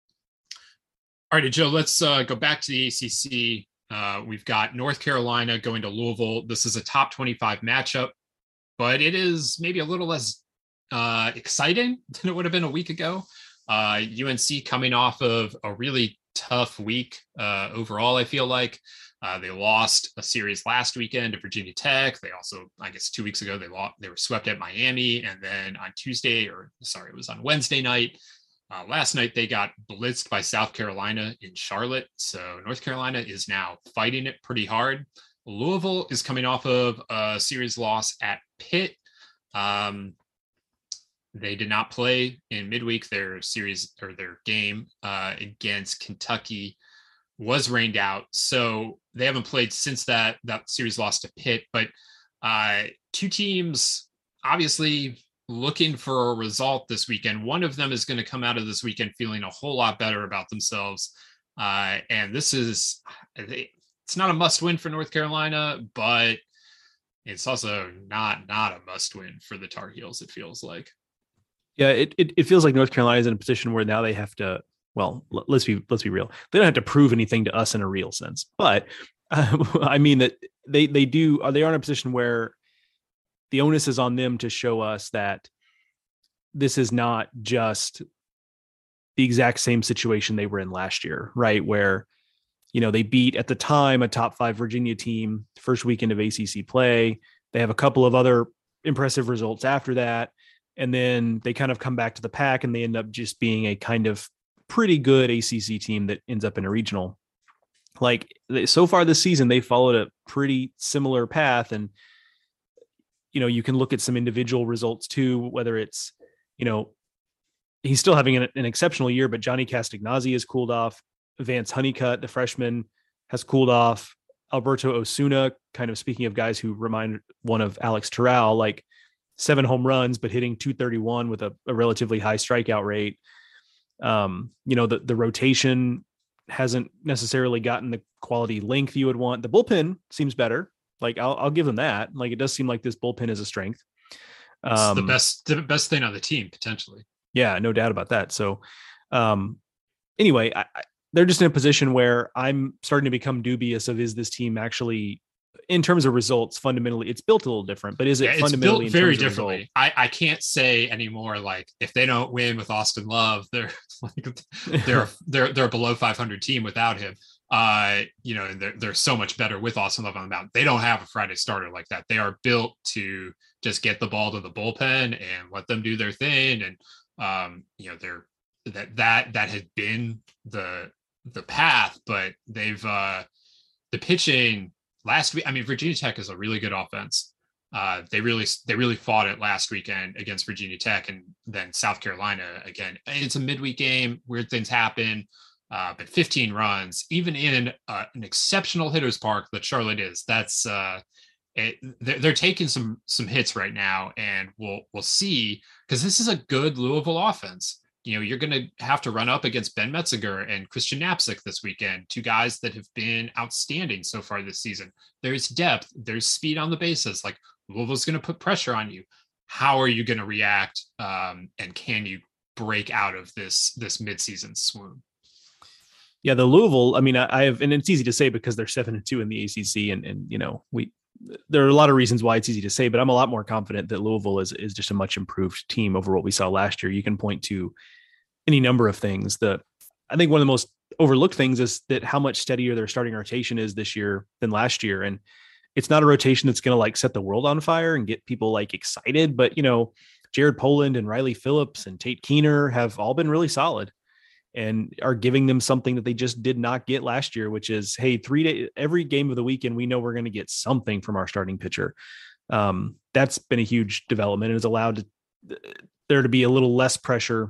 right, Joe, let's uh, go back to the A C C. Uh, we've got North Carolina going to Louisville. This is a top twenty-five matchup, but it is maybe a little less uh, exciting than it would have been a week ago. Uh, U N C coming off of a really tough week uh, overall, I feel like. Uh, they lost a series last weekend to Virginia Tech. They also, I guess, two weeks ago, they lost, they were swept at Miami. And then on Tuesday, or sorry, it was on Wednesday night, uh, last night, they got blitzed by South Carolina in Charlotte. So North Carolina is now fighting it pretty hard. Louisville is coming off of a series loss at Pitt. Um, they did not play in midweek. Their series or their game uh, against Kentucky was rained out, so they haven't played since that that series lost to Pitt. But uh, two teams obviously looking for a result this weekend. One of them is going to come out of this weekend feeling a whole lot better about themselves, uh, and this is it's not a must win for North Carolina, but it's also not not a must win for the Tar Heels. It feels like, yeah, it it, it feels like North Carolina is in a position where now they have to. Well, let's be let's be real. They don't have to prove anything to us in a real sense, but uh, I mean that they they do. They are in a position where the onus is on them to show us that this is not just the exact same situation they were in last year, right? Where you know they beat at the time a top five Virginia team first weekend of A C C play. They have a couple of other impressive results after that, and then they kind of come back to the pack, and they end up just being a kind of pretty good A C C team that ends up in a regional. Like so far this season, they followed a pretty similar path. And, you know, you can look at some individual results too, whether it's, you know, he's still having an, an exceptional year, but Johnny Castagnazzi has cooled off. Vance Honeycutt, the freshman, has cooled off. Alberto Osuna, kind of speaking of guys who remind one of Alex Terrell, like seven home runs, but hitting two thirty-one with a, a relatively high strikeout rate. Um, you know, the, the rotation hasn't necessarily gotten the quality length you would want. The bullpen seems better. Like I'll, I'll give them that. Like, it does seem like this bullpen is a strength. It's um, the best, the best thing on the team, potentially. Yeah, no doubt about that. So, um, anyway, I, I, they're just in a position where I'm starting to become dubious of, is this team actually, in terms of results, fundamentally, it's built a little different, but is it yeah, fundamentally it's built very in terms differently? I, I can't say anymore. Like if they don't win with Austin Love, they're like they're they're they're a below five hundred team without him. Uh, you know, they're they're so much better with Austin Love on the mound. They don't have a Friday starter like that. They are built to just get the ball to the bullpen and let them do their thing. And um, you know, they're that that that had been the the path, but they've uh the pitching. Last week, I mean, Virginia Tech is a really good offense. Uh, they really, they really fought it last weekend against Virginia Tech, and then South Carolina again. It's a midweek game; weird things happen. Uh, but fifteen runs, even in uh, an exceptional hitter's park that Charlotte is, that's uh, it, they're, they're taking some some hits right now, and we'll we'll see, because this is a good Louisville offense. You know, you're going to have to run up against Ben Metziger and Christian Knapczyk this weekend, two guys that have been outstanding so far this season. There's depth, there's speed on the bases. Like Louisville's going to put pressure on you. How are you going to react? Um, and can you break out of this this midseason swoon? Yeah, the Louisville. I mean, I, I have, and it's easy to say because they're seven and two in the A C C, and and you know we. There are a lot of reasons why it's easy to say, but I'm a lot more confident that Louisville is is just a much improved team over what we saw last year. You can point to any number of things. The I think one of the most overlooked things is that how much steadier their starting rotation is this year than last year. And it's not a rotation that's going to like set the world on fire and get people like excited, but you know, Jared Poland and Riley Phillips and Tate Keener have all been really solid and are giving them something that they just did not get last year, which is, hey, three days, every game of the weekend, we know we're going to get something from our starting pitcher. Um, that's been a huge development and has allowed there to be a little less pressure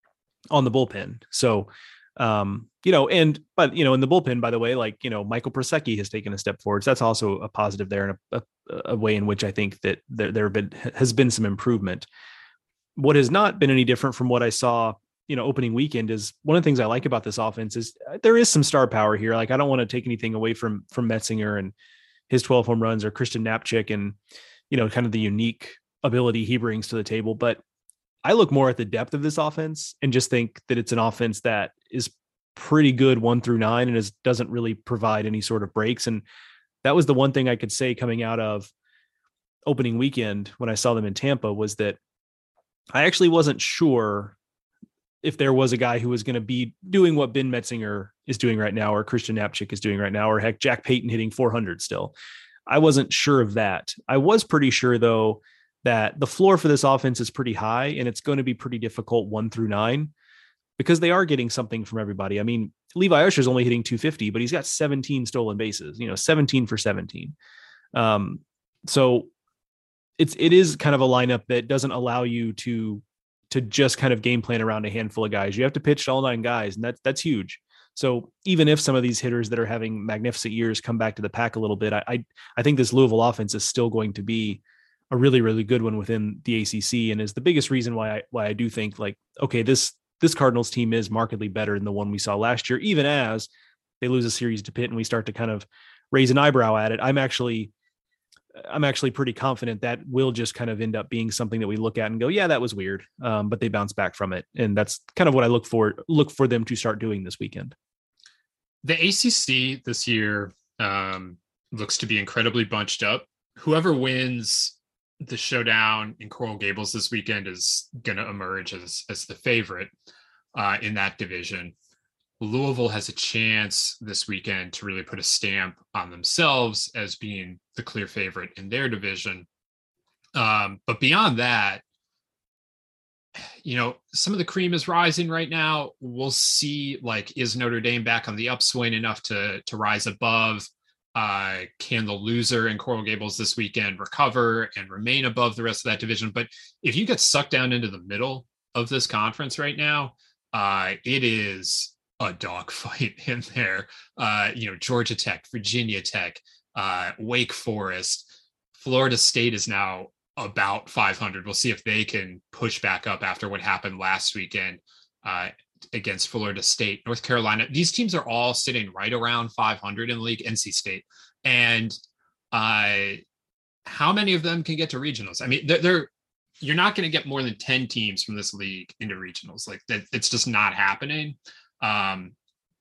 on the bullpen. So, um, you know, and, but, you know, in the bullpen, by the way, like, you know, Michael Prasecki has taken a step forward. So that's also a positive there, and a, a, a way in which I think that there, there have been, has been some improvement. What has not been any different from what I saw, you know, opening weekend is one of the things I like about this offense is there is some star power here. Like, I don't want to take anything away from, from Metzinger and his twelve home runs, or Christian Knapczyk and, you know, kind of the unique ability he brings to the table. But I look more at the depth of this offense and just think that it's an offense that is pretty good one through nine and is, doesn't really provide any sort of breaks. And that was the one thing I could say coming out of opening weekend when I saw them in Tampa, was that I actually wasn't sure if there was a guy who was going to be doing what Ben Metzinger is doing right now, or Christian Knapczyk is doing right now, or heck, Jack Payton hitting four hundred still. I wasn't sure of that. I was pretty sure, though, that the floor for this offense is pretty high, and it's going to be pretty difficult one through nine because they are getting something from everybody. I mean, Levi Usher's only hitting two fifty, but he's got seventeen stolen bases, you know, seventeen for seventeen. Um, so it's, it is kind of a lineup that doesn't allow you to, to just kind of game plan around a handful of guys. You have to pitch to all nine guys, and that's, that's huge. So even if some of these hitters that are having magnificent years come back to the pack a little bit, I, I, I think this Louisville offense is still going to be a really, really good one within the A C C, and is the biggest reason why I, why I do think, like, okay, this, this Cardinals team is markedly better than the one we saw last year, even as they lose a series to Pitt and we start to kind of raise an eyebrow at it. I'm actually, I'm actually pretty confident that will just kind of end up being something that we look at and go, yeah, that was weird. Um, but they bounce back from it. And that's kind of what I look for, look for them to start doing this weekend. The A C C this year um, looks to be incredibly bunched up. Whoever wins the showdown in Coral Gables this weekend is going to emerge as, as the favorite uh, in that division. Louisville has a chance this weekend to really put a stamp on themselves as being the clear favorite in their division. Um, but beyond that, you know, some of the cream is rising right now. We'll see, like, is Notre Dame back on the upswing enough to, to rise above? Uh, can the loser in Coral Gables this weekend recover and remain above the rest of that division? But if you get sucked down into the middle of this conference right now, uh, it is a dogfight in there. Uh, you know, Georgia Tech, Virginia Tech, uh, Wake Forest, Florida State is now about five hundred. We'll see if they can push back up after what happened last weekend uh, against Florida State. North Carolina, these teams are all sitting right around five hundred in the league. N C State. And uh, how many of them can get to regionals? I mean, they're, they're you're not going to get more than ten teams from this league into regionals. Like that, it's just not happening. Um,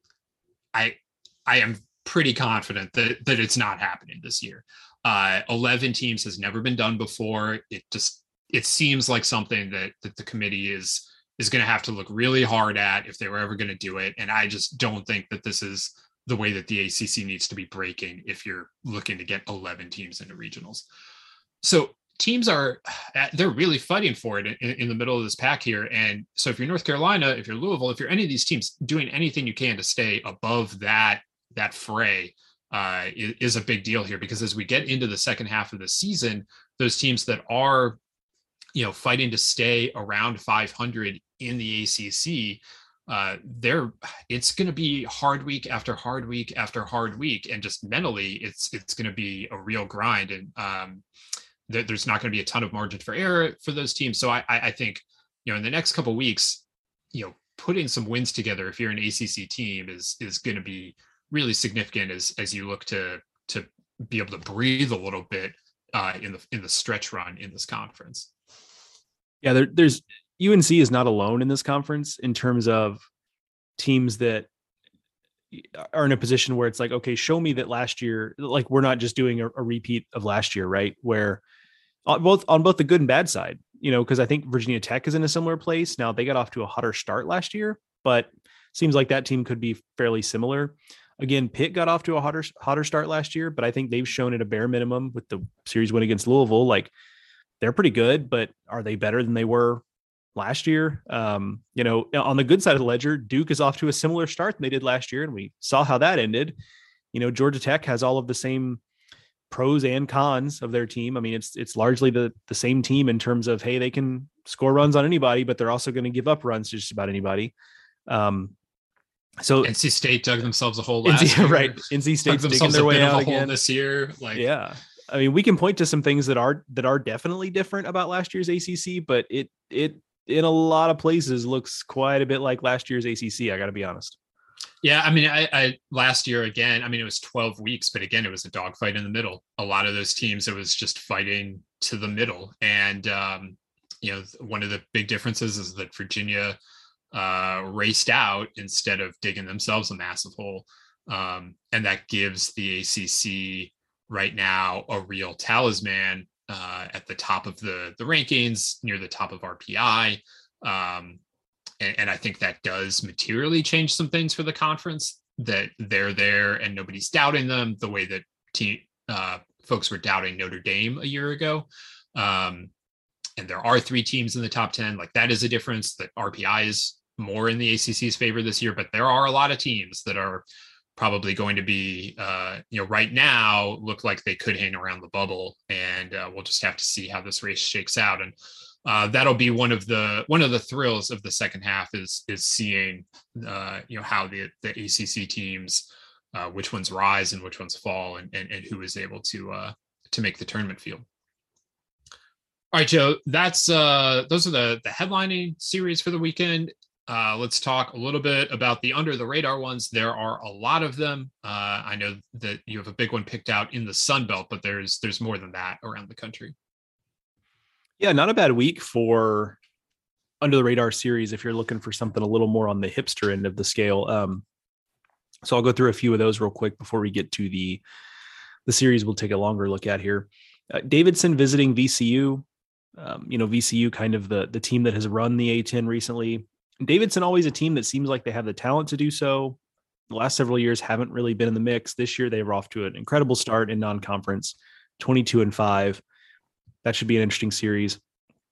I I am pretty confident that that it's not happening this year. Uh, eleven teams has never been done before. It just it seems like something that that the committee is is going to have to look really hard at if they were ever going to do it. And I just don't think that this is the way that the A C C needs to be breaking if you're looking to get eleven teams into regionals. So teams are, they're really fighting for it in, in the middle of this pack here. And so if you're North Carolina, if you're Louisville, if you're any of these teams, doing anything you can to stay above that, that fray uh, is, is a big deal here, because as we get into the second half of the season, those teams that are, you know, fighting to stay around five hundred in the A C C, uh, they're, it's going to be hard week after hard week after hard week. And just mentally, it's, it's going to be a real grind. And, um, there's not going to be a ton of margin for error for those teams. So I, I think, you know, in the next couple of weeks, you know, putting some wins together, if you're an A C C team, is is going to be really significant as as you look to to be able to breathe a little bit uh, in the in the stretch run in this conference. Yeah, there, there's U N C is not alone in this conference in terms of teams that are in a position where it's like, okay, show me that last year, like we're not just doing a, a repeat of last year, right? Where on both on both the good and bad side, you know, because I think Virginia Tech is in a similar place now. They got off to a hotter start last year, but seems like that team could be fairly similar. Again, Pitt got off to a hotter hotter start last year, but I think they've shown at a bare minimum with the series win against Louisville, like they're pretty good, but are they better than they were last year? Um, you know, on the good side of the ledger, Duke is off to a similar start than they did last year, and we saw how that ended. You know, Georgia Tech has all of the same pros and cons of their team. I mean, it's it's largely the the same team in terms of, hey, they can score runs on anybody, but they're also going to give up runs to just about anybody. Um, so N C State dug themselves a hole last N C, year. N C State's digging their way out again this year. Like, yeah. I mean, we can point to some things that are that are definitely different about last year's A C C, but it it in a lot of places looks quite a bit like last year's A C C. I got to be honest. Yeah, I mean, I, I last year again. I mean, it was twelve weeks, but again, it was a dogfight in the middle. A lot of those teams, it was just fighting to the middle. And um, you know, one of the big differences is that Virginia uh, raced out instead of digging themselves a massive hole, um, and that gives the A C C right now a real talisman uh, at the top of the the rankings, near the top of R P I. Um, and, and I think that does materially change some things for the conference, that they're there and nobody's doubting them the way that team uh, folks were doubting Notre Dame a year ago. Um, and there are three teams in the top ten. Like, that is a difference. That R P I is more in the A C C's favor this year, but there are a lot of teams that are probably going to be, uh, you know, right now look like they could hang around the bubble, and uh, we'll just have to see how this race shakes out. And uh, that'll be one of the one of the thrills of the second half is is seeing, uh, you know, how the the A C C teams, uh, which ones rise and which ones fall, and and, and who is able to uh, to make the tournament field. All right, Joe, that's uh, those are the the headlining series for the weekend. Uh, let's talk a little bit about the under the radar ones. There are a lot of them. Uh, I know that you have a big one picked out in the Sun Belt, but there's there's more than that around the country. Yeah, not a bad week for under the radar series if you're looking for something a little more on the hipster end of the scale. Um, so I'll go through a few of those real quick before we get to the the series we'll take a longer look at here. Uh, Davidson visiting V C U. Um, you know, V C U kind of the the team that has run the A ten recently. Davidson always a team that seems like they have the talent to do so. The last several years haven't really been in the mix. This year they were off to an incredible start in non-conference, twenty-two and five. That should be an interesting series.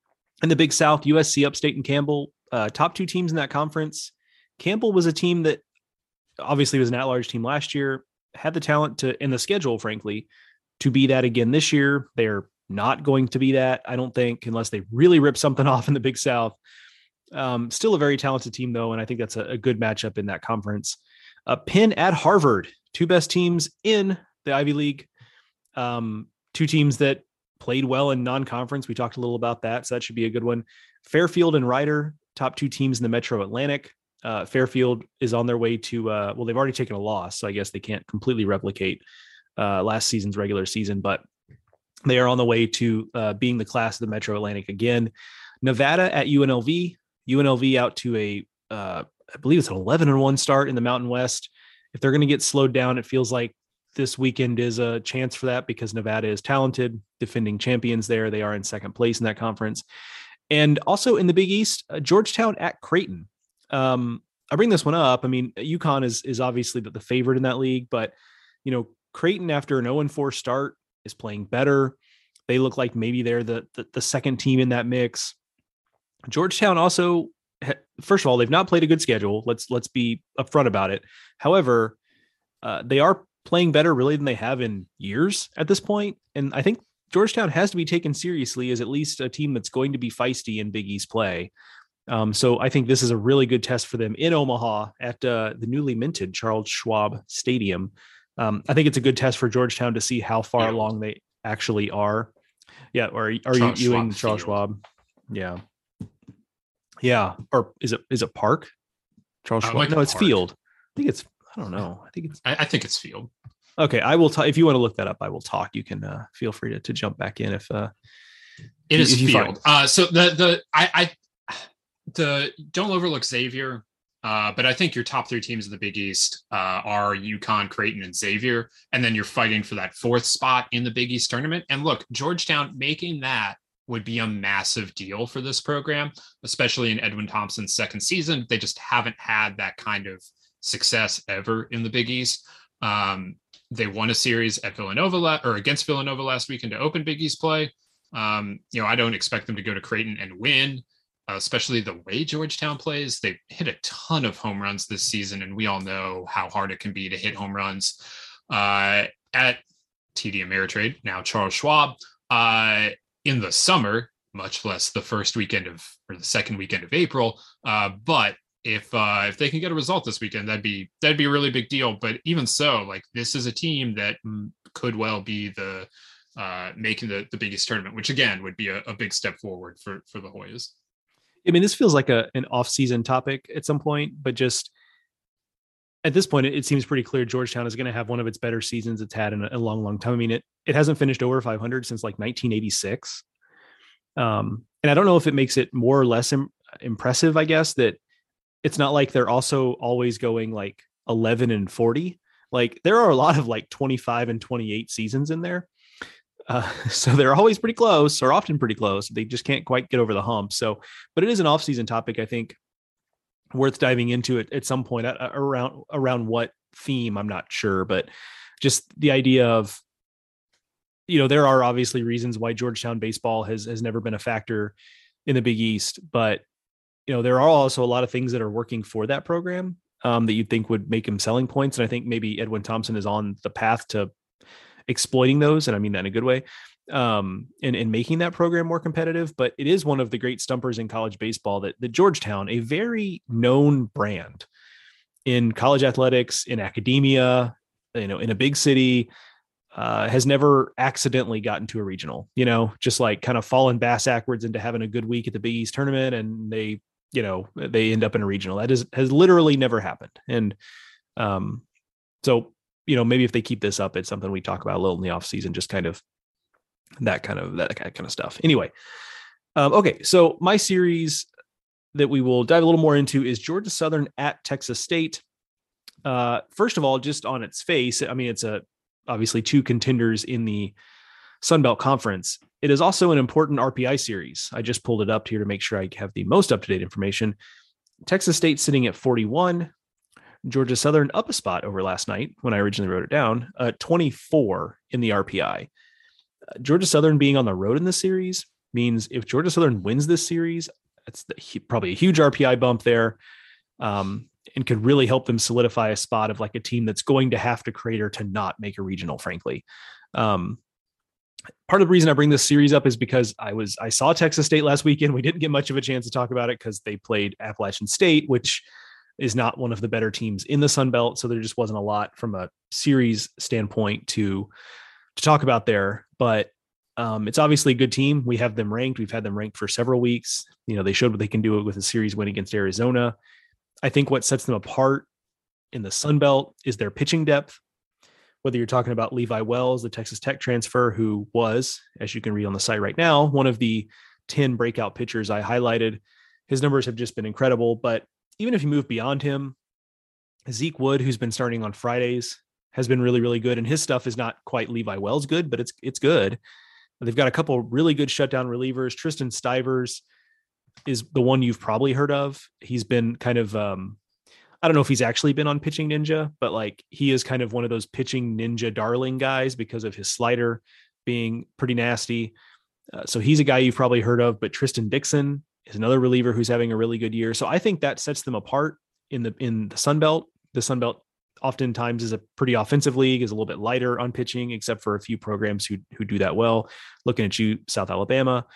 In the Big South, U S C, Upstate, and Campbell, uh, top two teams in that conference. Campbell was a team that obviously was an at-large team last year, had the talent to, in the schedule, frankly, to be that again this year. They're not going to be that, I don't think, unless they really rip something off in the Big South. Um, still a very talented team, though, and I think that's a, a good matchup in that conference. Uh, Penn at Harvard, two best teams in the Ivy League. Um, two teams that played well in non-conference. We talked a little about that, so that should be a good one. Fairfield and Rider, top two teams in the Metro Atlantic. Uh, Fairfield is on their way to, uh, well, they've already taken a loss, so I guess they can't completely replicate uh, last season's regular season, but they are on the way to uh, being the class of the Metro Atlantic again. Nevada at U N L V. U N L V out to a, uh, I believe it's an eleven and one start in the Mountain West. If they're going to get slowed down, it feels like this weekend is a chance for that because Nevada is talented, defending champions there. They are in second place in that conference. And also in the Big East, uh, Georgetown at Creighton. Um, I bring this one up. I mean, UConn is is obviously the, the favorite in that league, but, you know, Creighton after an oh and four start is playing better. They look like maybe they're the, the, the second team in that mix. Georgetown also, first of all, they've not played a good schedule. Let's let's be upfront about it. However, uh, they are playing better really than they have in years at this point. And I think Georgetown has to be taken seriously as at least a team that's going to be feisty in Big East play. Um, so I think this is a really good test for them in Omaha at uh, the newly minted Charles Schwab Stadium. Um, I think it's a good test for Georgetown to see how far yeah. along they actually are. Yeah, or are you Ewing Charles Schwab? Yeah. Yeah, or is it is it Park? Charles Schwab? Like no, it's Park. Field. I think it's. I don't know. I think it's. I, I think it's Field. Okay, I will talk. If you want to look that up, I will talk. You can uh, feel free to, to jump back in if. Uh, it is Field. Uh, so the the I I the don't overlook Xavier, uh, but I think your top three teams in the Big East uh, are UConn, Creighton, and Xavier, and then you're fighting for that fourth spot in the Big East tournament. And look, Georgetown making that would be a massive deal for this program, especially in Edwin Thompson's second season. They just haven't had that kind of success ever in the Big East. Um, they won a series at Villanova or against Villanova last weekend to open Big East play. Um, you know, I don't expect them to go to Creighton and win, uh, especially the way Georgetown plays. They've hit a ton of home runs this season, and we all know how hard it can be to hit home runs uh, at T D Ameritrade, now Charles Schwab. Uh, in the summer, much less the first weekend of, or the second weekend of April. Uh, but if, uh, if they can get a result this weekend, that'd be, that'd be a really big deal. But even so, like, this is a team that could well be the, uh, making the, the biggest tournament, which again, would be a, a big step forward for, for the Hoyas. I mean, this feels like a, an off-season topic at some point, but just at this point, it, it seems pretty clear Georgetown is going to have one of its better seasons it's had in a, a long, long time. I mean, it, it hasn't finished over five hundred since like nineteen eighty-six. Um, and I don't know if it makes it more or less im- impressive, I guess, that it's not like they're also always going like eleven and forty. Like there are a lot of like twenty-five and twenty-eight seasons in there. Uh, so they're always pretty close, or often pretty close. They just can't quite get over the hump. So, but it is an off-season topic, I think, worth diving into it at some point. Uh, around around what theme, I'm not sure, but just the idea of, you know, there are obviously reasons why Georgetown baseball has has never been a factor in the Big East, but you know, there are also a lot of things that are working for that program um, that you'd think would make him selling points. And I think maybe Edwin Thompson is on the path to exploiting those. And I mean that in a good way, um, and, and making that program more competitive. But it is one of the great stumpers in college baseball that, that Georgetown, a very known brand in college athletics, in academia, you know, in a big city, uh, has never accidentally gotten to a regional, you know, just like kind of fallen bass backwards into having a good week at the Big East tournament. And they, you know, they end up in a regional. That is, has literally never happened. And um, so, you know, maybe if they keep this up, it's something we talk about a little in the off season, just kind of that kind of, that kind of stuff. Anyway. Um, okay. So my series that we will dive a little more into is Georgia Southern at Texas State. Uh, first of all, just on its face, I mean, it's a, obviously two contenders in the Sun Belt Conference. It is also an important R P I series. I just pulled it up here to make sure I have the most up-to-date information. Texas State sitting at forty-one, Georgia Southern up a spot over last night when I originally wrote it down, uh, twenty-four in the R P I. Uh, Georgia Southern being on the road in this series means if Georgia Southern wins this series, it's the, probably a huge R P I bump there, um, and could really help them solidify a spot of like a team that's going to have to crater to not make a regional, frankly. Um, part of the reason I bring this series up is because I was, I saw Texas State last weekend. We didn't get much of a chance to talk about it because they played Appalachian State, which is not one of the better teams in the Sun Belt. So there just wasn't a lot from a series standpoint to, to talk about there, but um, it's obviously a good team. We have them ranked. We've had them ranked for several weeks. You know, they showed what they can do with a series win against Arizona. I think what sets them apart in the Sun Belt is their pitching depth. Whether you're talking about Levi Wells, the Texas Tech transfer, who was, as you can read on the site right now, one of the ten breakout pitchers I highlighted. His numbers have just been incredible. But even if you move beyond him, Zeke Wood, who's been starting on Fridays, has been really, really good. And his stuff is not quite Levi Wells good, but it's it's good. They've got a couple really good shutdown relievers. Tristan Stivers is the one you've probably heard of. He's been kind of, um, I don't know if he's actually been on Pitching Ninja, but like he is kind of one of those Pitching Ninja darling guys because of his slider being pretty nasty. Uh, so he's a guy you've probably heard of, but Tristan Dixon is another reliever who's having a really good year. So I think that sets them apart in the, in the Sun Belt. The Sun Belt oftentimes is a pretty offensive league, is a little bit lighter on pitching, except for a few programs who, who do that well. Looking at you, South Alabama.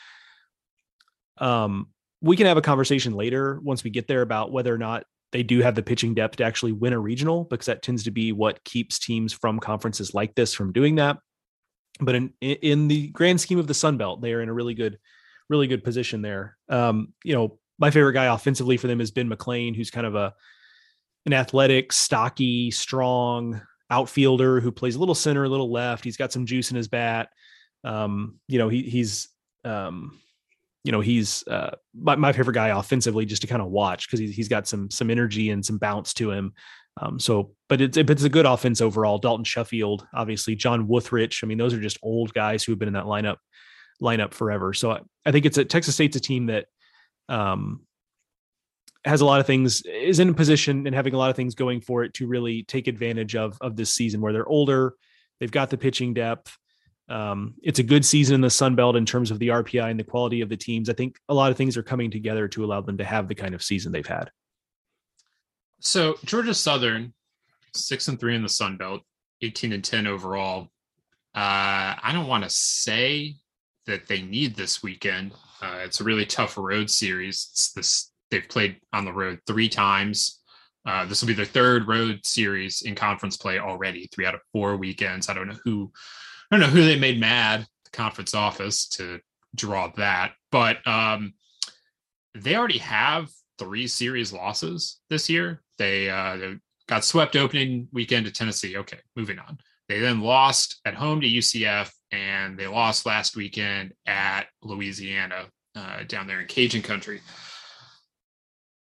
Um, we can have a conversation later once we get there about whether or not they do have the pitching depth to actually win a regional, because that tends to be what keeps teams from conferences like this from doing that. But in, in the grand scheme of the Sun Belt, they are in a really good, really good position there. Um, you know, my favorite guy offensively for them has been McLean, who's kind of a, an athletic, stocky, strong outfielder who plays a little center, a little left. He's got some juice in his bat. Um, you know, he he's, um, you know, he's uh, my, my favorite guy offensively just to kind of watch, because he's, he's got some, some energy and some bounce to him. Um, so, but it's, it's a good offense overall. Dalton Sheffield, obviously John Wuthrich. I mean, those are just old guys who have been in that lineup lineup forever. So I, I think it's a Texas State's a team that, um, has a lot of things, is in a position and having a lot of things going for it to really take advantage of, of this season where they're older. They've got the pitching depth. Um, it's a good season in the Sun Belt in terms of the R P I and the quality of the teams. I think a lot of things are coming together to allow them to have the kind of season they've had. So Georgia Southern, six and three in the Sun Belt, eighteen and ten overall. Uh, I don't want to say that they need this weekend. Uh, it's a really tough road series. It's this, they've played on the road three times. Uh, this will be their third road series in conference play already, three out of four weekends. I don't know who, I don't know who they made mad, the conference office, to draw that, but um, they already have three series losses this year. They, uh, they got swept opening weekend to Tennessee. Okay, moving on. They then lost at home to U C F, and they lost last weekend at Louisiana uh, down there in Cajun country.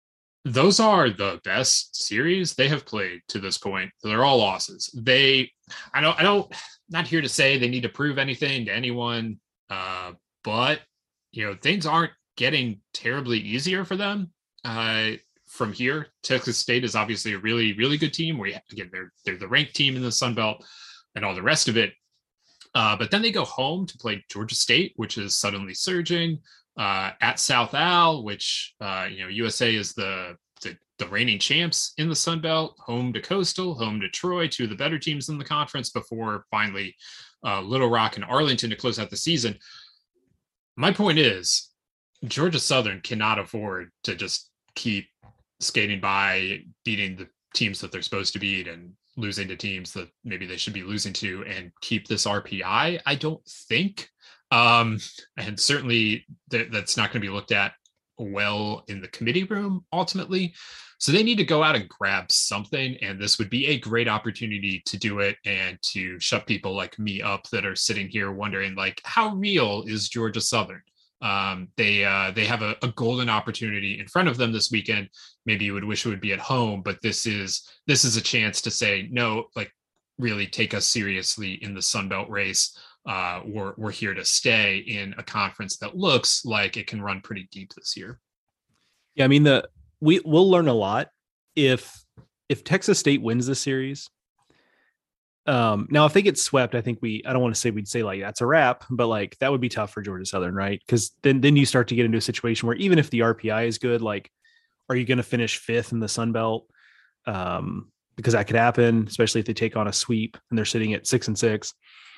those are the best series they have played to this point. They're all losses. They, I don't, I don't, not here to say they need to prove anything to anyone, uh, but you know, things aren't getting terribly easier for them uh, from here. Texas State is obviously a really, really good team. We again, they're they're the ranked team in the Sun Belt and all the rest of it. Uh, but then they go home to play Georgia State, which is suddenly surging. Uh, at South Al, which uh, you know, U S A is the, the the reigning champs in the Sun Belt, home to Coastal, home to Troy, two of the better teams in the conference, before finally uh, Little Rock and Arlington to close out the season. My point is, Georgia Southern cannot afford to just keep skating by, beating the teams that they're supposed to beat and losing to teams that maybe they should be losing to, and keep this R P I. I don't think. Um, and certainly th- that's not going to be looked at well in the committee room ultimately. So they need to go out and grab something, and this would be a great opportunity to do it and to shut people like me up that are sitting here wondering, like, how real is Georgia Southern? Um, they uh, they have a, a golden opportunity in front of them this weekend. Maybe you would wish it would be at home, but this is this is a chance to say, no, like, really take us seriously in the Sun Belt race. Uh, we're we're here to stay in a conference that looks like it can run pretty deep this year. Yeah, I mean, the we we'll learn a lot if if Texas State wins the series. Um, now, if they get swept, I think we I don't want to say we'd say like that's a wrap, but like that would be tough for Georgia Southern, right? Because then then you start to get into a situation where even if the R P I is good, like, are you going to finish fifth in the Sun Belt? Um, because that could happen, especially if they take on a sweep and they're sitting at six and six.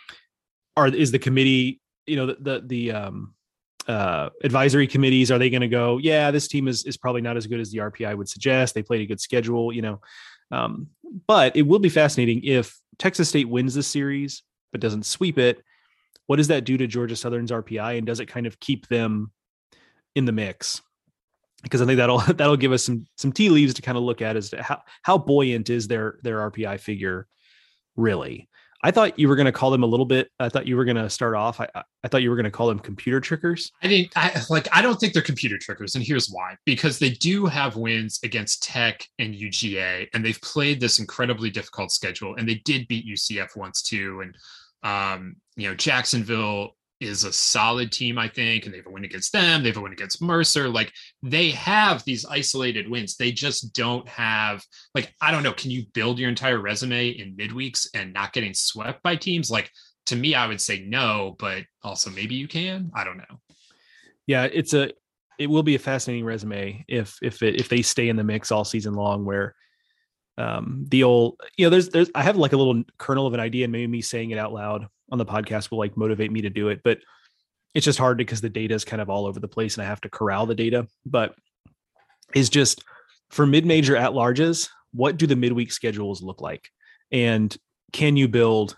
Are is the committee, you know, the the, the um, uh, advisory committees, are they going to go, yeah, this team is is probably not as good as the R P I would suggest. They played a good schedule, you know. Um, but it will be fascinating if Texas State wins this series but doesn't sweep it. What does that do to Georgia Southern's R P I, and does it kind of keep them in the mix? Because I think that'll that'll give us some some tea leaves to kind of look at as to how how buoyant is their their R P I figure really. I thought you were going to call them a little bit. I thought you were going to start off. I, I thought you were going to call them computer trickers. I think I like, I don't think they're computer trickers. And here's why, because they do have wins against Tech and U G A, and they've played this incredibly difficult schedule, and they did beat U C F once too. And, um, you know, Jacksonville is a solid team, I think, and they have a win against them. They have a win against Mercer. Like, they have these isolated wins. They just don't have, like, I don't know. Can you build your entire resume in midweeks and not getting swept by teams? Like, to me, I would say no, but also maybe you can. I don't know. Yeah, it's a, it will be a fascinating resume if if it, if they stay in the mix all season long. Where um, the old, you know, there's there's I have like a little kernel of an idea, and maybe me saying it out loud on the podcast will like motivate me to do it, but it's just hard because the data is kind of all over the place and I have to corral the data. But is just for mid-major at larges, what do the midweek schedules look like? And can you build,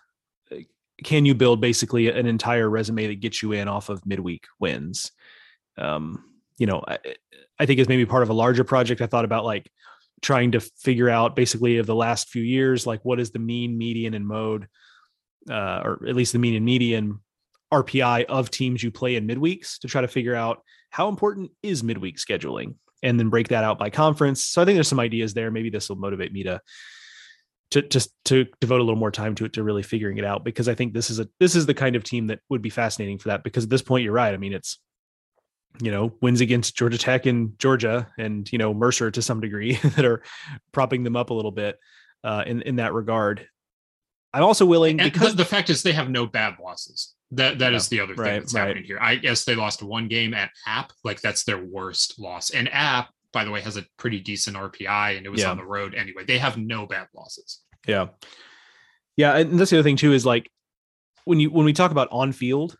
can you build basically an entire resume that gets you in off of midweek wins? Um, you know, I, I think it's maybe part of a larger project. I thought about like trying to figure out basically of the last few years, like what is the mean, median, and mode, uh, or at least the mean and median R P I of teams you play in midweeks, to try to figure out how important is midweek scheduling, and then break that out by conference. So I think there's some ideas there. Maybe this will motivate me to, to just to devote a little more time to it, to really figuring it out, because I think this is a, this is the kind of team that would be fascinating for that, because at this point, you're right. I mean, it's, you know, wins against Georgia Tech and Georgia and, you know, Mercer to some degree that are propping them up a little bit uh, in, in that regard. I'm also willing, and because the, the fact is they have no bad losses. That that yeah, is the other thing right, that's right. happening here. I guess they lost one game at App, like that's their worst loss. And App, by the way, has a pretty decent R P I, and it was yeah. on the road anyway. They have no bad losses. Yeah. Yeah. And that's the other thing too, is like when you, when we talk about on field,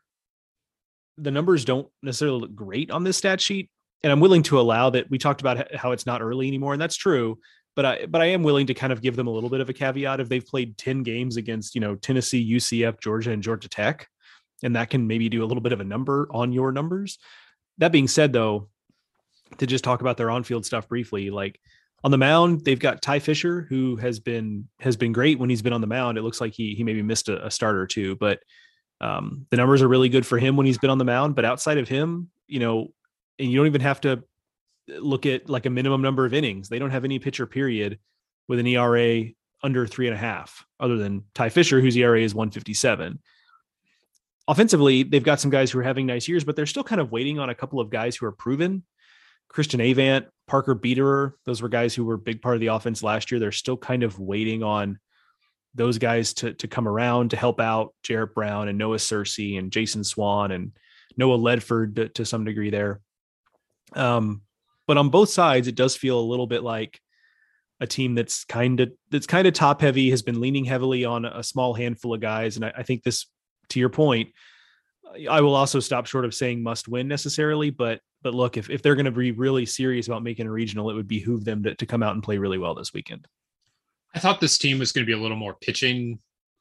the numbers don't necessarily look great on this stat sheet. And I'm willing to allow that. We talked about how it's not early anymore, and that's true. But I, but I am willing to kind of give them a little bit of a caveat if they've played ten games against, you know, Tennessee, U C F, Georgia, and Georgia Tech, and that can maybe do a little bit of a number on your numbers. That being said, though, to just talk about their on-field stuff briefly, like on the mound, they've got Ty Fisher, who has been has been great when he's been on the mound. It looks like he he maybe missed a, a start or two, but um, the numbers are really good for him when he's been on the mound. But outside of him, you know, and you don't even have to look at like a minimum number of innings. They don't have any pitcher period with an E R A under three and a half, other than Ty Fisher, whose E R A is one fifty-seven. Offensively, they've got some guys who are having nice years, but they're still kind of waiting on a couple of guys who are proven. Christian Avant, Parker Biederer, those were guys who were a big part of the offense last year. They're still kind of waiting on those guys to, to come around to help out Jarrett Brown and Noah Searcy and Jason Swan and Noah Ledford to, to some degree there. Um, but on both sides, it does feel a little bit like a team that's kind of, that's kind of top heavy, has been leaning heavily on a small handful of guys. And I, I think this, to your point, I will also stop short of saying must win necessarily, but, but look, if, if they're going to be really serious about making a regional, it would behoove them to, to come out and play really well this weekend. I thought this team was going to be a little more pitching,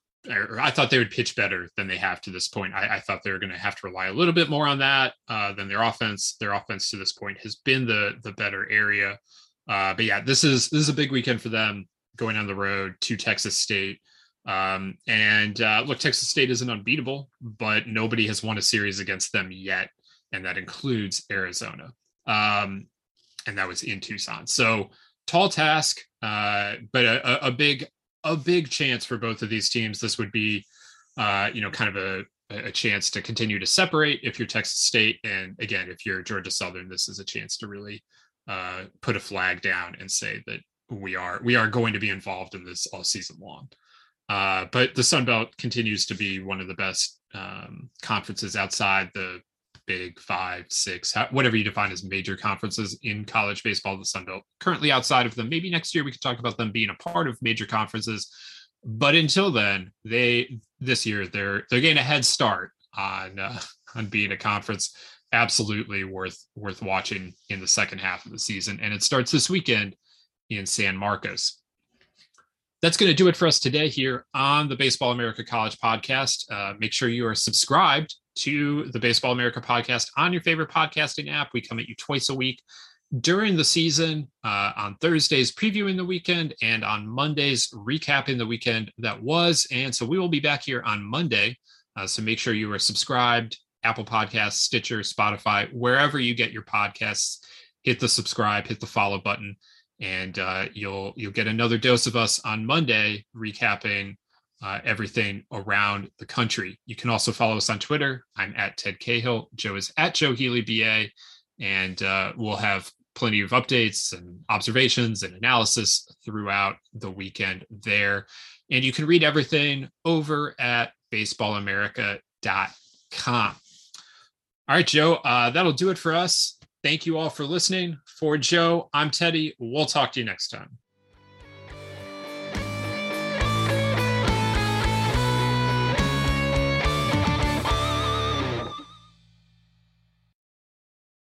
or I thought they would pitch better than they have to this point. I, I thought they were going to have to rely a little bit more on that uh, than their offense. Their offense to this point has been the the better area. Uh, but yeah, this is this is a big weekend for them going on the road to Texas State. Um, and uh, look, Texas State isn't unbeatable, but nobody has won a series against them yet, and that includes Arizona. Um, and that was in Tucson. So tall task, uh, but a, a big a big chance for both of these teams. This would be, uh, you know, kind of a, a chance to continue to separate if you're Texas State. And again, if you're Georgia Southern, this is a chance to really uh, put a flag down and say that we are we are going to be involved in this all season long. Uh, but the Sun Belt continues to be one of the best um, conferences outside the big five, six, whatever you define as major conferences in college baseball. The Sun Belt currently outside of them. Maybe next year we could talk about them being a part of major conferences. But until then, they this year they're they're getting a head start on uh, on being a conference absolutely worth worth watching in the second half of the season. And it starts this weekend in San Marcos. That's going to do it for us today here on the Baseball America College Podcast. Uh, make sure you are subscribed to the Baseball America Podcast on your favorite podcasting app. We come at you twice a week during the season, uh, on Thursdays previewing the weekend, and on Mondays recapping the weekend that was. And so we will be back here on Monday. Uh, so make sure you are subscribed, Apple Podcasts, Stitcher, Spotify, wherever you get your podcasts. Hit the subscribe, hit the follow button. And uh, you'll you'll get another dose of us on Monday, recapping uh, everything around the country. You can also follow us on Twitter. I'm at Ted Cahill. Joe is at Joe Healy B A. And uh, we'll have plenty of updates and observations and analysis throughout the weekend there. And you can read everything over at baseball america dot com. All right, Joe, uh, that'll do it for us. Thank you all for listening. For Joe, I'm Teddy. We'll talk to you next time.